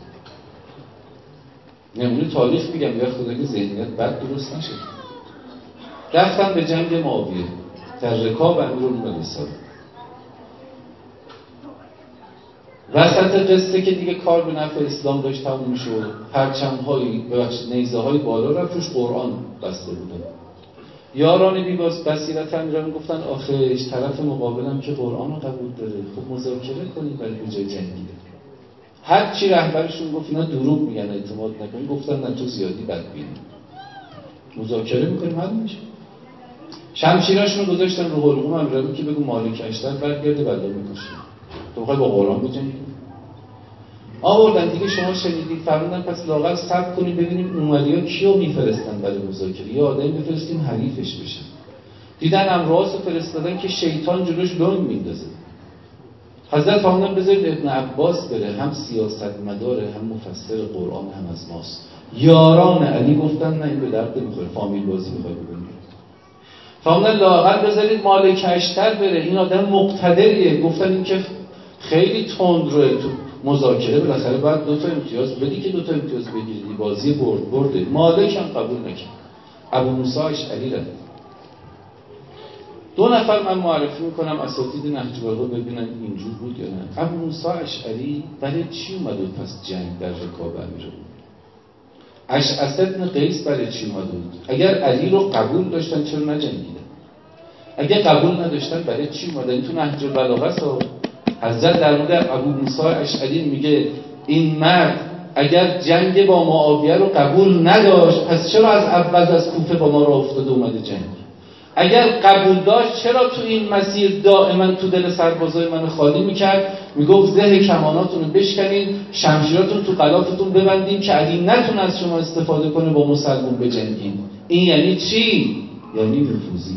نمونه تاریخ میگم یا خدا که ذهنیت بد درست نشه. رفتن به جنگ معاویه در رکاب امیرالمومنین. وسط قصه که دیگه کار به نفع اسلام داشت تموم شد، پرچم‌های ببخشید نیزه‌های بالا رفت، روش قرآن بسته بودن. یاران بی بصیرت امیران گفتن آخه طرف مقابلم که قرآن رو قبول داره، خب مذاکره کنیم برای به جای جنگیده. هر چی رهبرشون گفت اینا دروغ میگن اعتماد نکنیم، گفتن نه تو زیادی بدبینی، مذاکره میکنیم حل میشه. شمشیراشون رو گذاشتن رو حلقوم امیران که بگو مالک اشتر برگرده بلا میکشیم، تو میخوای با قرآن بجنگی؟ آوردن دیگه. شما شنیدید فرمودن پس لااقل صبر کنیم ببینیم اومدیا کیو میفرستن برای مذاکره، یه آدمی بفرستیم حریفش بشن. دیدن امراض فرستادن که شیطان جلوش لنگ میندازه. حضرت فرمودن بذارید ابن عباس بره، هم سیاست مداره هم مفسر قرآن هم از ماست. یاران علی گفتن نه این به درد نمیخوره، فامیل بازی میخواد بکنیم. فرمودن لااقل بذارید مالک اشتر بره، این آدم مقتدریه. گفتن این که خیلی تند روی تو مذاکره بالاخره باید دو تا امتیاز بدی که دو تا امتیاز بگیری، بازی برد برده. مالک هم قبول نکرد، ابو موسی اشعری رفت. دو نفر من معرفی میکنم اساتید نهج البلاغه ببینن اینجور بود یا نه. ابو موسی اشعری برای چی اومد بود پس جنگ در رکاب امیر بود؟ اشعث بن قیس برای چی اومد بود؟ اگر علی رو قبول داشتن چرا نجنگیدن؟ اگر قبول نداشتن برای چی اومدن؟ تو نهج البلاغه است. حضرت در مورد ابو موسی اشعری میگه این مرد اگر جنگ با معاویه رو قبول نداشت پس چرا از اول از کوفه با ما را افتاده اومده جنگ؟ اگر قبول داشت چرا تو این مسیر دائما تو دل سربازای من خالی میکرد؟ میگفت زه کماناتون رو بشکنین، شمشیراتون تو قلافتون ببندین که علی نتونه از شما استفاده کنه با مسلمون بجنگین. این یعنی چی؟ یعنی نفوذی.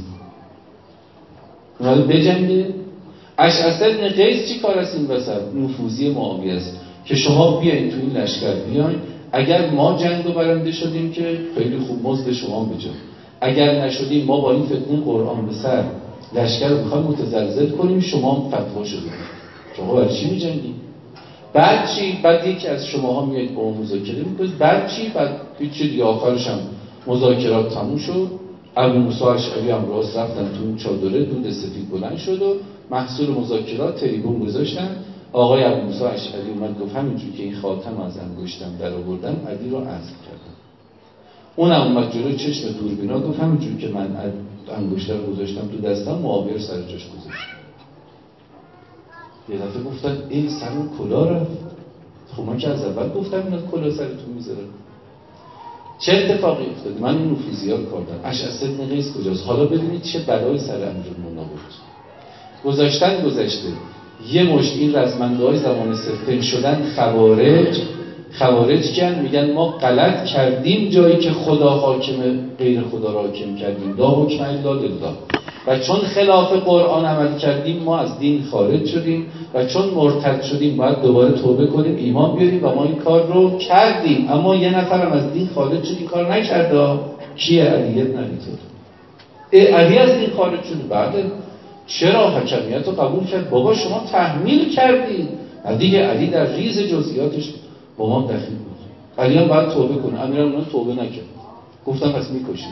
اومده بجنگه. اشعث بن قیس چی کار است این وسط؟ نفوذی معاویه است که شما بیاین تو این لشکر بیاین، اگر ما جنگ رو برنده شدیم که خیلی خوب مزد شما بجا، اگر نشدیم ما با این فتنه قرآن به سر لشکر رو میخوایم متزلزل کنیم، شما هم فتوا شدید، شما برای چی میجنگید؟ بعد چی؟ بعد یکی از شماها میاد با مذاکره میکنید، بعد چی؟ بعد هیچ دیگه آخرش هم مذاکرات تموم شد. ابو موسی اشعری هم راست رفتن تو اون چادره، دود سفید بلند شد و محصول مذاکرات تریبون گذاشتن. آقای ابو موسی اشعری اومد گفت همینجوری که این خاتم از انگشتم در آوردم علی رو عزل کردم. اونم اومد جلوی چشم دوربینا گفت همینجوری که من انگشتر رو گذاشتم تو دستم معاویه رو سر جاش گذاشتم. یه دفعه گفتن این سر اون کلاه رفت. خب من که از اول گفتم اینا کلاه سرتون میذاره. چه اتفاقی افتاد؟ من این نفوذی‌ها رو کردم. اشعث بن قیس کجاست؟ حالا ببینید چه بلایی سر امیرالمومنین آورد. گذاشتن گذشته یه مشت این رزمنده‌های زمان سفین شدن خوارج. خوارج کن میگن ما غلط کردیم جایی که خدا حاکم غیر خدا را حاکم کردیم، لا حکم الا لله، و چون خلاف قرآن عمل کردیم ما از دین خارج شدیم و چون مرتد شدیم باید دوباره توبه کنیم ایمان بیاریم و ما این کار رو کردیم. اما یه نفرم از دین خارج شد این کار نکرده. کیه؟ علی بن ابی طالب. علی از دین خارج شد. بعد چرا حکمیت رو قبول کرد؟ بابا شما تحمیل کردید. دیگه علی در ریز جزئیاتش با ما دخیل بود. علی هم باید توبه کنه. امیرالمومنین توبه نکرد، گفتم پس میکشیم.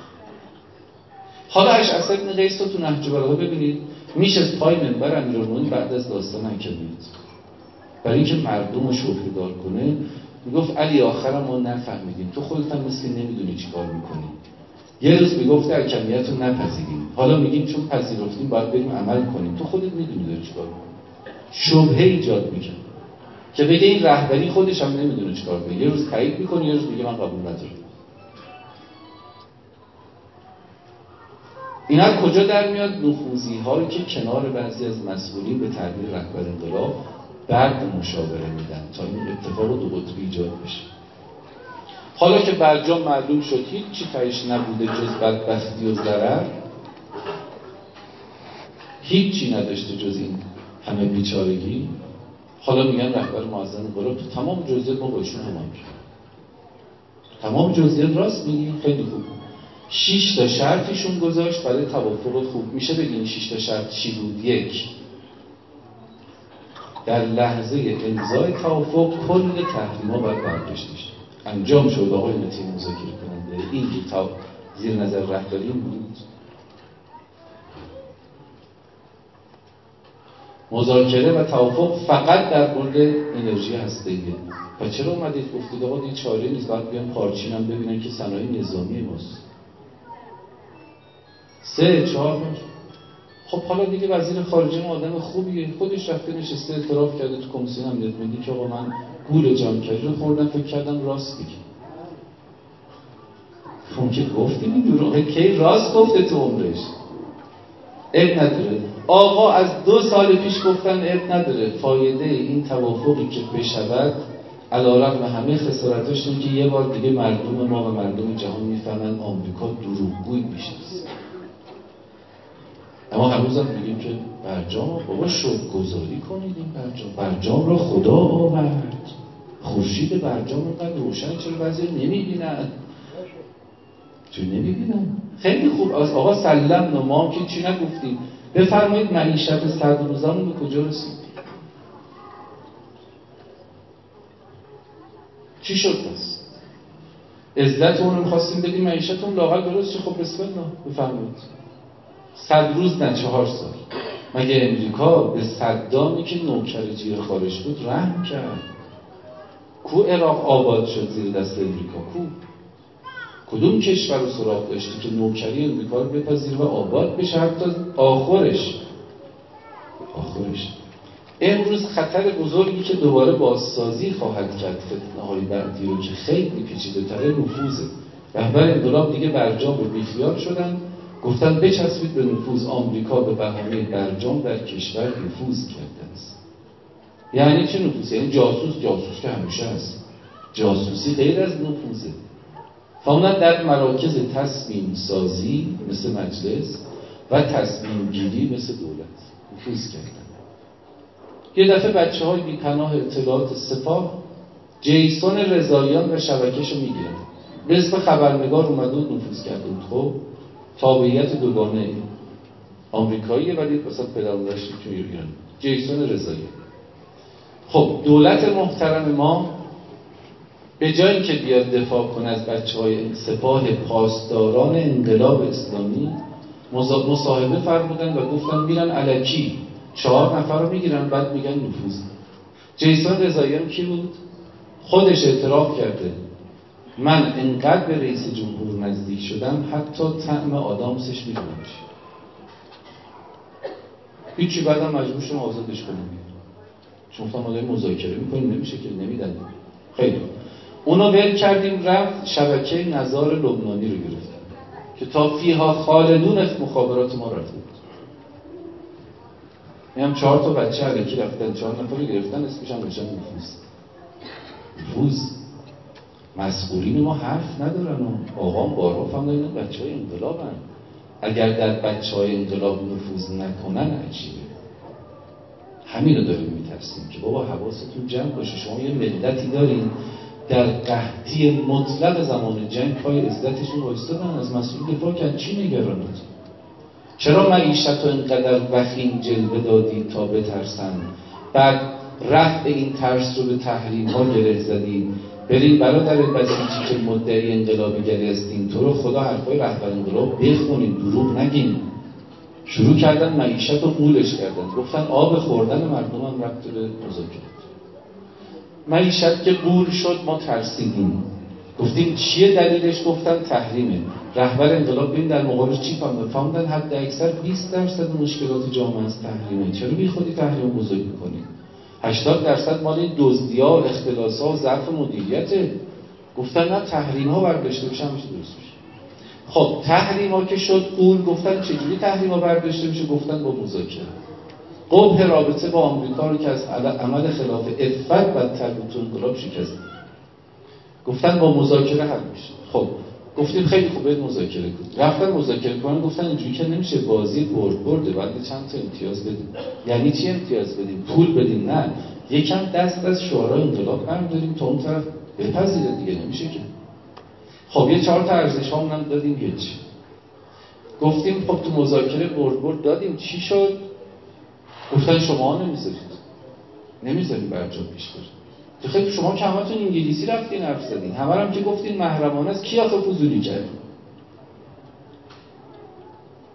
حالا اشعث بن قیس رو تو نهج البلاغه ببینید، میشه از پای منبر امیرالمومنین بعد از داستان عنکبوت برای اینکه مردم رو شوخی‌دار کنه میگفت علی آخرم ما نفهمیدیم، تو خودت هم مثل نمیدونی چی کار میکنی. یه روز میگفت حکمیت رو نپذیریم، حالا میگیم چون پذیرفتیم باید بریم عمل کنیم، تو خودت میدونی داری چی کار میکنی. شبهه ایجاد میکنه که بگه این رهبری خودش هم نمیدونه چی کار کنه. یه روز تایید میکنه، یه روز میگه من قبول ندارم. اینا کجا در میاد؟ نفوذی هایی که کنار بعضی از مسئولین به تعبیر رهبر انقلاب بعد مشاوره میدن تا این اتفاق دو قطبی ایجاد بشه. حالا که برجام معلوم شد هیچ چی تهش نبوده جز بدبختی و ضرر، هیچ چی نداشته جز این همه بیچارگی، حالا میگن رهبر معظم انقلاب تو تمام جزئیات ما باشون همون کرد. تمام جزئیات راست میگی، خیلی خوب. شش تا شرطشون گذاشت برای توافق خوب. میشه بگین شش تا شرط چی بود؟ یک، در لحظه امضای توافق کل تحریم‌ها باید برداشته شه. انجام شد آقای نتیجه مذاکره کننده. این تا زیر نظر رهبری بود. مذاکره و توافق فقط در مورد انرژی هسته‌ایه. و چرا اومدید گفتید آقا این چاره نیست، باید بیان پارچین هم ببینن که صنایع نظامی ماست. سه چهار بار. خب حالا دیگه وزیر خارجه ما آدم خوبیه، خودش رفته نشسته اعتراف کرده تو کمیسیون امنیت ملی که آقا من گول جانکاری رو خوردم، فکر کردم راست میگه. اون که گفتیم این دروغه، کی راست گفته تو عمرش؟ عیب نداره. آقا از دو سال پیش گفتن عیب نداره، فایده این توافقی که بشود علیرغم همه خسارتاش اینه که یه بار دیگه مردم ما و مردم جهان میفهمن آمریکا دروغگوی بیش نیست. اما هنوز هم میگیم که برجام بابا شکرگزاری کنید، این برجام برجام رو خدا آورد، خورشید برجام اینقدر روشن، چرا بعضی نمیبینن؟ چرا نمیبینن؟ خیلی خوب. از آقا سلم ما که چی نگفتیم؟ بفرمایید معیشت صد روزمون به کجا رسید؟ چی شد پس؟ عزت اون رو می‌خواستیم بدیم، معیشت اون لاغر درست چه؟ خب بسم الله بفرمایید. صد روز نه چهار سال. مگه امریکا به صدامی که نوکر جیر خارج بود رحم کرد؟ کو عراق آباد شد زیر دست امریکا؟ کو کدوم کشور رو سراغ داشتی که نوکری امریکا رو بپذیر و آباد بشه حتی آخرش آخرش امروز خطر بزرگی که دوباره بازسازی خواهد کرد فتنه‌های بعدی رو که خیلی پیچیده‌تر نفوذه. رهبر انقلاب دیگه برجام رو بیخیال شدن، گفتن بچسبید به نفوذ. آمریکا به بهانه برجام در کشور نفوذ کرده است. یعنی چه نفوذ؟ یعنی جاسوس. جاسوس که همیشه هست، جاسوسی غیر از نفوذه. فهموندن در مراکز تصمیم سازی مثل مجلس و تصمیم گیری مثل دولت نفوذ کردن. یه دفعه بچه های بی پناه اطلاعات سپاه جیسون رضاییان و شبکه‌شو میگیرن، به اسم خبرنگار اومده و نفوذ کرده بود. خب تابعیت دوگانه آمریکاییه ولی مثلا پدرمادرش تو ایران، جیسون رضایی. خب دولت محترم ما به جایی که بیاد دفاع کنه از بچه‌های سپاه پاسداران انقلاب اسلامی، مصاحبه فرمودن و گفتن میرن الکی چهار نفر رو میگیرن بعد میگن نفوذ. جیسون رضاییان کی بود؟ خودش اعتراف کرده من انقدر به رئیس جمهور نزدیک شدم حتی طعم آدامسش میدونم چی. هیچی، بعدم مجبور شدم آزادش کنم چون گفتم ما داریم مذاکره میکنیم، نمیشه که نمیدن. خیلی اونو ول کردیم، رفت شبکه نظار لبنانی رو گرفتن که تا فیها خالدون مخابرات ما رفته بود. میگم چهار تا بچه الکی رفتن، چهار نفر رو گرفتن، اسمش هم بشن نفوذ. نفوذ. مسئولین ما حرف ندارن و آقام بارها فهمیدن این بچه های انقلاب هن. اگر در بچه های انقلاب نفوذ نکنن عجیبه. همین رو داریم میترسیم که بابا حواستون جمع باشه. شما یه ملتی دارین در قحطی مطلق زمان جنگ پای عزتشون وایستادن، از مسئول دفاع کردن، چی نگرانید؟ چرا معیشت رو اینقدر وخیم جلوه دادید تا بترسن؟ بعد رفع این ترس رو به تحریم ها گره زدید. بریم برادر بسیجی که مدعی انقلابیگری هستین، تو رو خدا حرفای رهبر انقلاب بخونین، دروغ نگین. شروع کردن معیشت رو قولش کردن، گفتن آب خوردن مردم هم رفت به مذاکرات. معیشت که قول شد ما ترسیدیم، گفتیم چیه دلیلش؟ گفتن تحریمه. رهبر انقلاب ببین در مقابلش چی فهمید؟ فهمیدن حد اکثر بیست درصد مشکلات جامعه از تحریمه. چرا بی خودی تحریم بزرگ می‌کنید؟ هشتاد درصد مال این دزدی‌ها، اختلاس‌ها و ضعف مدیریته. گفتن نه تحریم‌ها برداشته بشه میشه درست میشه. خب تحریم‌ها که شد قول، گفتن چجوری تحریم‌ها برداشته میشه؟ گفتن با مذاکره. قبح رابطه با آمریکا رو که از عمل خلاف عفت بدتر بود تو انقلاب شکست. گفتن با مذاکره حل میشه. خب گفتیم خیلی خوبه مذاکره کنید. رفتن مذاکره کنن، گفتن اینجوری که نمیشه، بازی برد برده، بعد چند تا امتیاز بدیم. یعنی چی امتیاز بدیم؟ پول بدیم؟ نه، یکم دست از شورای انقلاب برداریم تا اون طرف بپذیره دیگه، نمیشه که. خب یه چهار تا ارزش هامون دادیم هیچ. گفتیم خب تو مذاکره برد برد دادیم، چی شد؟ گفتن شما نمیذارید. نمیذاریم برجام پیش بره. تو خیلی شما که همتون انگلیسی رفتین حرف زدین، همه هم که گفتین محرمانه است. کی آخه فضولی کرد؟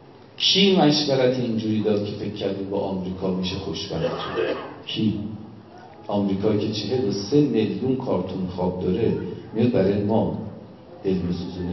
کی مشورت اینجوری داد که فکر کردیم با آمریکا میشه خوشبخت شد؟ کی؟ آمریکایی که چهل و سه میلیون کارتون خواب داره میاد برای ما دل میسوزونه؟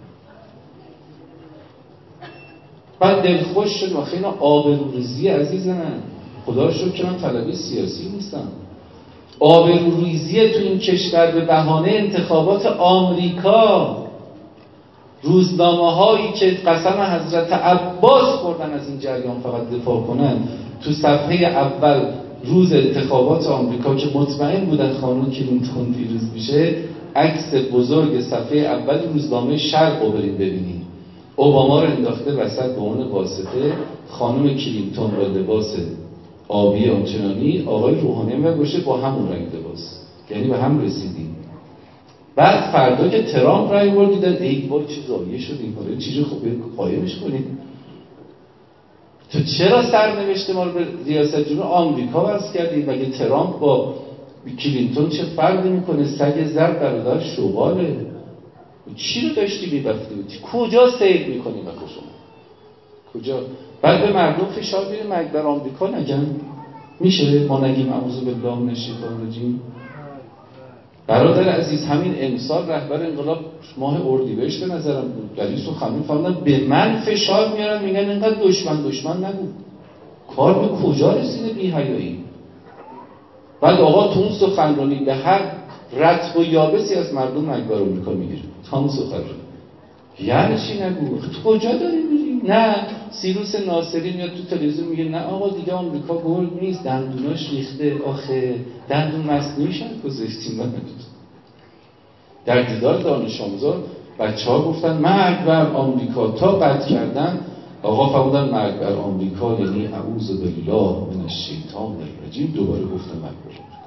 بعد دلخوش شد و خیلی آبروریزی عزیز من. خدا رو شکر که من طلبه سیاسی نیستم. آبروریزی تو این کشور به بهانه انتخابات آمریکا، روزنامه هایی که قسم حضرت عباس خوردن از این جریان فقط دفاع کنن، تو صفحه اول روز انتخابات آمریکا که مطمئن بودن خانم کلینتون پیروز میشه، عکس بزرگ صفحه اول روزنامه شرق رو برید ببینید، اوباما رو انداخته وسط به عنوان واسطه، خانم کلینتون با لباس آبی آنچنانی، آقای روحانی هم باشه با همون رنگ لباس، یعنی به هم رسیدیم. بعد فردا که ترامپ رای برد دیدن ای وای چه زایه شدیم، حالا چیزی خوبه قایمش کنیم. تو چرا سرنوشت ما رو به ریاست جمهوری آمریکا وصل کردی؟ مگه ترامپ با کلینتون چه فرقی میکنه؟ سگ زرد برادر شغاله. چی رو داشتی میبفتی بودی؟ کجا سیر میکنی بخو شما؟ کجا؟ بعد به مردم فشار بیاره مرگ بر آمریکا نگن؟ میشه ما نگیم اعوذ بالله من الشیطان الرجیم؟ برادر عزیز همین امسال رهبر انقلاب ماه اردیبهشت به نظرم بود، در این سخنرانی فرمودن به من فشار میارن میگن اینقدر دشمن دشمن نگو. کار به کجا رسیده بی حیایی؟ بعد آقا تو اون سخنرانی به هر رطب و یابسی از مردم مرگ بر آمریکا میگیره. همون سخنرانی یعنی چی نگو؟ تو کجا داری میری؟ نه سیروس ناصری میاد تو تلویزیون میگه نه آقا دیگه آمریکا گرگ نیست، دندوناش ریخته، آخه دندون مصنوعی شد گذاشتیم. در دیدار دانش آموزان بچه‌ها گفتن مرگ بر آمریکا، تا قطع کردن آقا فرمودن مرگ بر آمریکا یعنی اعوذ بالله من الشیطان الرجیم. دوباره گفتن مرگ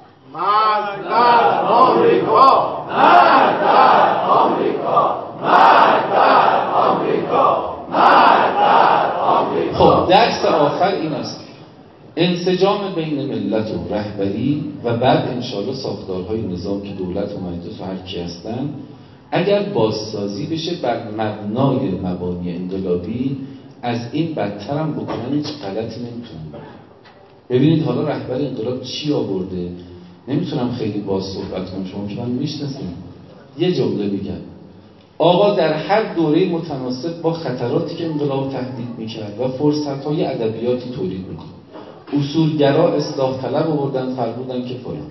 بر آمریکا، مرگ بر آمریکا، مرگ بر آمریکا، مرگ بر آمریکا. خب درس آخر این است: انسجام بین ملت و رهبری و بعد انشاءالله ساختارهای نظام که دولت و مجلس و هر کی هستن، اگر بازسازی بشه بر مبنای مبانی انقلابی، از این بدتر هم بکنن هیچ غلطی نمیتونن. ببینید حالا رهبر انقلاب چی آورده، نمیتونم خیلی باز صحبت کنم، شما که من میشناسیم. یه جمله میگم: آقا در هر دوره متناسب با خطراتی که انقلاب تهدید میکرد و فرصت‌های ادبیاتی تولید میکنه. اصولگرا اصلاح طلب آوردن فرمودن که فلان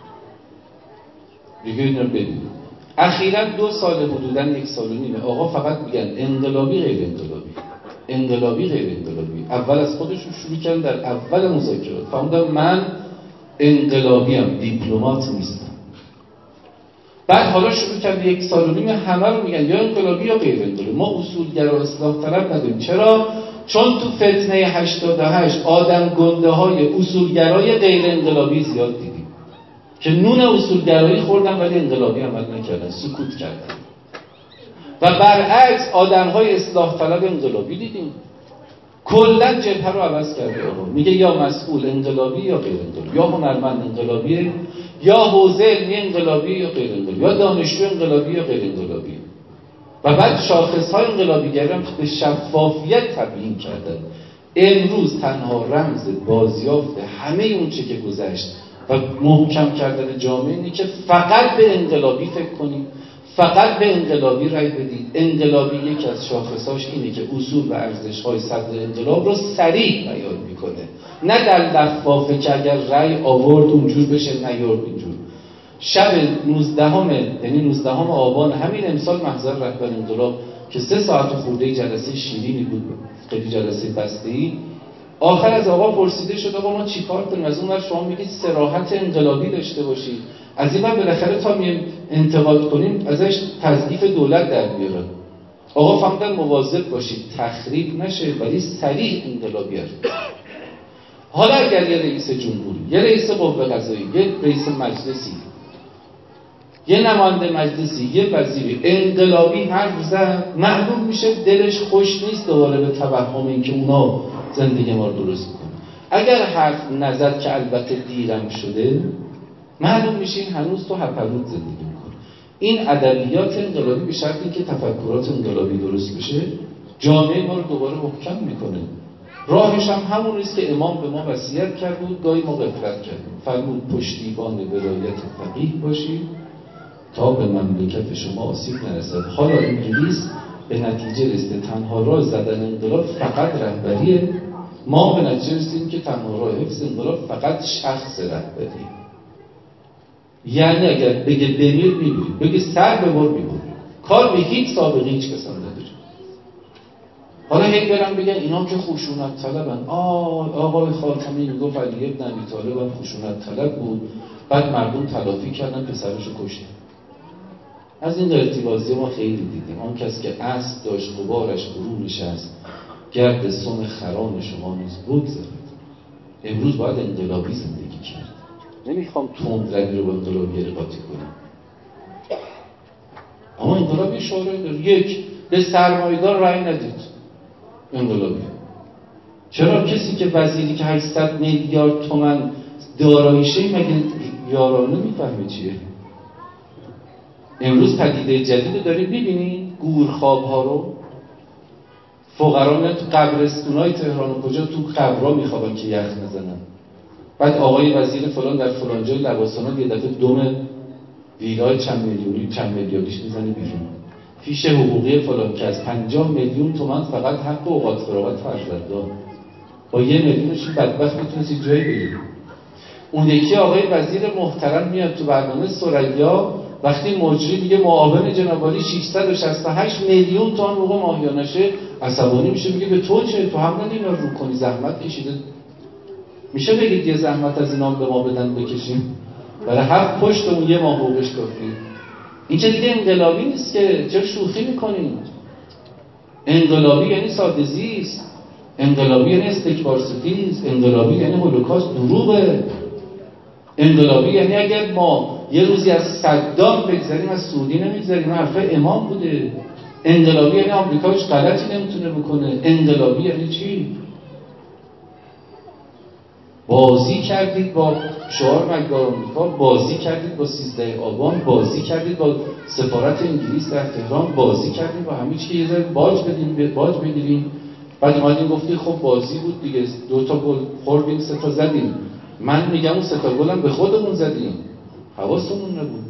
دیگه اینا رو ببینید. اخیراً دو سال حدوداً یک سال و نیمه آقا فقط میگن انقلابی غیر انقلابی، انقلابی غیر انقلابی. اول از خودشون شروع کردن در اول مذاکرات فرمودن من انقلابیم، دیپلمات نیستم. بعد حالا شروع کرد یک سال و نیمه همه رو میگن یا انقلابی یا غیر انقلابی. ما اصولگرا اصلاح طلب نداریم. چرا؟ چون تو فتنه هشتاد و هشت آدم گنده های اصولگرای غیر انقلابی زیاد دیدیم که نون اصولگرایی خوردن ولی انقلابی عمل نکردن، سکوت کردن. و برعکس آدم های اصلاح طلب انقلابی دیدیم. کلا جبهه رو عوض کرده. میگه یا مسئول انقلابی یا غیر انقلابی، یا هنرمند انقلابی، یا حوزه علمی انقلابی یا غیر انقلابی، یا دانشجو انقلابی یا غیر انقلابی. و بعد شاخص‌های انقلابی‌گرا هم به شفافیت تبیین کردن. امروز تنها رمز بازیافت همه اون چه که گذشت و محکم کردن جامعه اینه که فقط به انقلابی فکر کنید، فقط به انقلابی رأی بدید. انقلابی یکی از شاخصاش اینه که اصول و ارزش‌های صدر انقلاب رو صریح بیان میکنه، نه در لفافه که اگر رأی آورد اونجور بشه نیورد اینجور. شب نوزدهم یعنی نوزدهم آبان همین امسال محضر رهبر انقلاب که سه ساعت خورده جلسه شیرینی بود، خیلی جلسه بسته‌ای، آخر از آقا پرسیده شد آقا ما چیکار کنیم؟ از اون ور شما میگید صراحت انقلابی داشته باشید، از این ور بالاخره تا میم انتقاد کنیم ازش تضعیف دولت در بیاره. آقا فهمیدن مواظب باشید تخریب نشه ولی صریح انقلابی است. حالا اگر یه رئیس جمهوری، یه رئیس قوه قضاییه، یه رئیس مجلسی، یه نماینده مجلسی، یه وزیری انقلابی حرف زد، معلوم میشه دلش خوش نیست دوباره به توهم این که اونا زندگی ما رو درست میکنه. اگر حرف نزد که البته دیرم شده، معلوم میشه این هنوز تو هپرود زندگی میکنه. این ادبیات انقلابی به شرط اینکه تفکرات انقلابی درست بشه جامعه ما رو دوباره محکم میکنه. راهش هم همون است که امام به ما وصیت کرد بود، گاهی ما غفلت کردیم. فرمود پشتیبان ولایت فقیه باشید تا به مملکت شما آسیب نرسد. حالا انگلیس به نتیجه رسیده تنها راه زدن انقلاب فقط رهبریه. ما به نتیجه رسیدیم که تنها راه حفظ انقلاب فقط شخص رهبریه. یعنی اگر بگه بمیر میمیریم، بگه سر ببر میبریم، کار به هیچ سابقه هیچ کس هم نداره. حالا هی برم بگن اینا که خشونت طلبن. آه آقای خاتمی میگفت علی ابن ابی طالب هم خشونت طلب بود، بعد مردم تلافی کردن پسرشو کشتن. از این ارتباطی ما خیلی دیدیم. آن کس که اسب داشت غبارش فرو نشست، گرد سم خران شما نیز بگذرد. امروز باید انقلابی زندگی کرد. نمیخوام تندروی رو با انقلابی قاطی کنم، اما انقلابی شورای داره. یک، به سرمایه‌دار رأی ندید. انقلابی چرا؟ کسی که وزیری که هشتصد میلیارد تومان داراییشه مگه یارانه میفهمه چیه؟ امروز پدیده جدید رو دارید میبینید، گورخواب‌ها رو. فقرا میان تو قبرستونای تهران و کجا تو قبرها میخوابن که یخ نزنن. بعد آقای وزیر فلان در فلان جای لواسانات یه دفعه دم ویلای چند میلیونی چند میلیاردیش میزنه بیرون. فیش حقوقی فلان که از پنجاه میلیون تومان فقط حق اوقات فراغت فرزندان، با یه میلیونش این بدبخت میتونست جایی بگیره. اون یکی آقای وزیر محترم میاد تو برنامه ثریا، وقتی مجری میگه معاون جناب عالی ششصد و شصت و هشت میلیون تومان حقوق ماهیانشه، عصبانی میشه، میگه به تو چه؟ تو هم ندینا رو کنی، زحمت کشیده. میشه بگید یه زحمت از اینا به ما بدن بکشیم؟ برای هفت پشت اون یه ماه حقوقش کافیه. این که دیگه انقلابی نیست که. چرا شوخی میکنید؟ انقلابی یعنی ساده‌زیست، انقلابی یعنی استکبار ستیز، انقلابی یعنی هولوکاست دروغه. انقلابی یعنی اگر ما یه روزی از صدام بگذاریم از سعودی نمیگذاریم، حرف امام بوده. انقلابی یعنی آمریکا هیچ غلطی نمیتونه بکنه. انقلابی یعنی چی؟ بازی کردید با شعار مردم آمریکا، بازی کردید با سیزده آبان، بازی کردید با سفارت انگلیس در تهران، بازی کردید با همه چی که یه ذره باج بدیم، باج بگیریم. بعد اومدیم گفتی خب بازی بود دیگه، دو تا گل خوردیم، سه تا زدیم. من میگم اون سه تا گلم به خودمون زدیم، حواسمون نبود.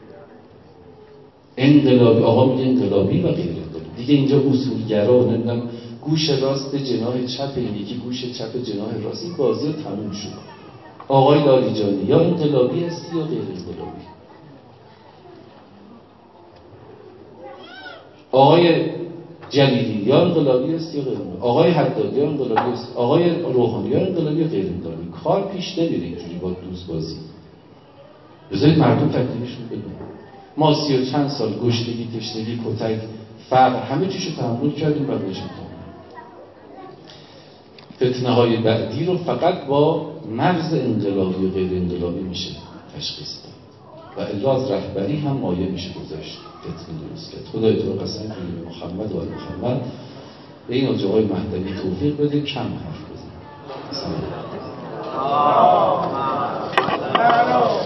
انقلابی، آقا میگه انقلابی و غیر انقلابی. دیگه اینجا اصولگرا نمیدونم گوش راست جناح چپ، این یکی گوش چپ جناح راست، این بازی رو تموم شد. آقای لاریجانی یا انقلابی هستی یا غیر انقلابی. آقای جلیلی یا انقلابی هستی یا غیر انقلابی. آقای حدادی یا انقلابی هستی، آقای روحانی یا انقلابی یا غیر انقلابی. کار پیش نمیره اینجوری با دوست بازی. بذارید مردم تکلیفشون بدونن. ما سی و چند سال گشتگی، تشنگی، کتک، فقر، همه چیشو تحمل کردیم و بهش فتنه های بعدی رو فقط با مرز انقلابی و غیر انقلابی میشه تشخیص داد و الا از رهبری هم مایه میشه گذاشت فتنه درست کرد. خدای تو رو قسم کنیم به محمد و آل محمد به این آجاهای مهدوی توفیق بده کم حرف بزن.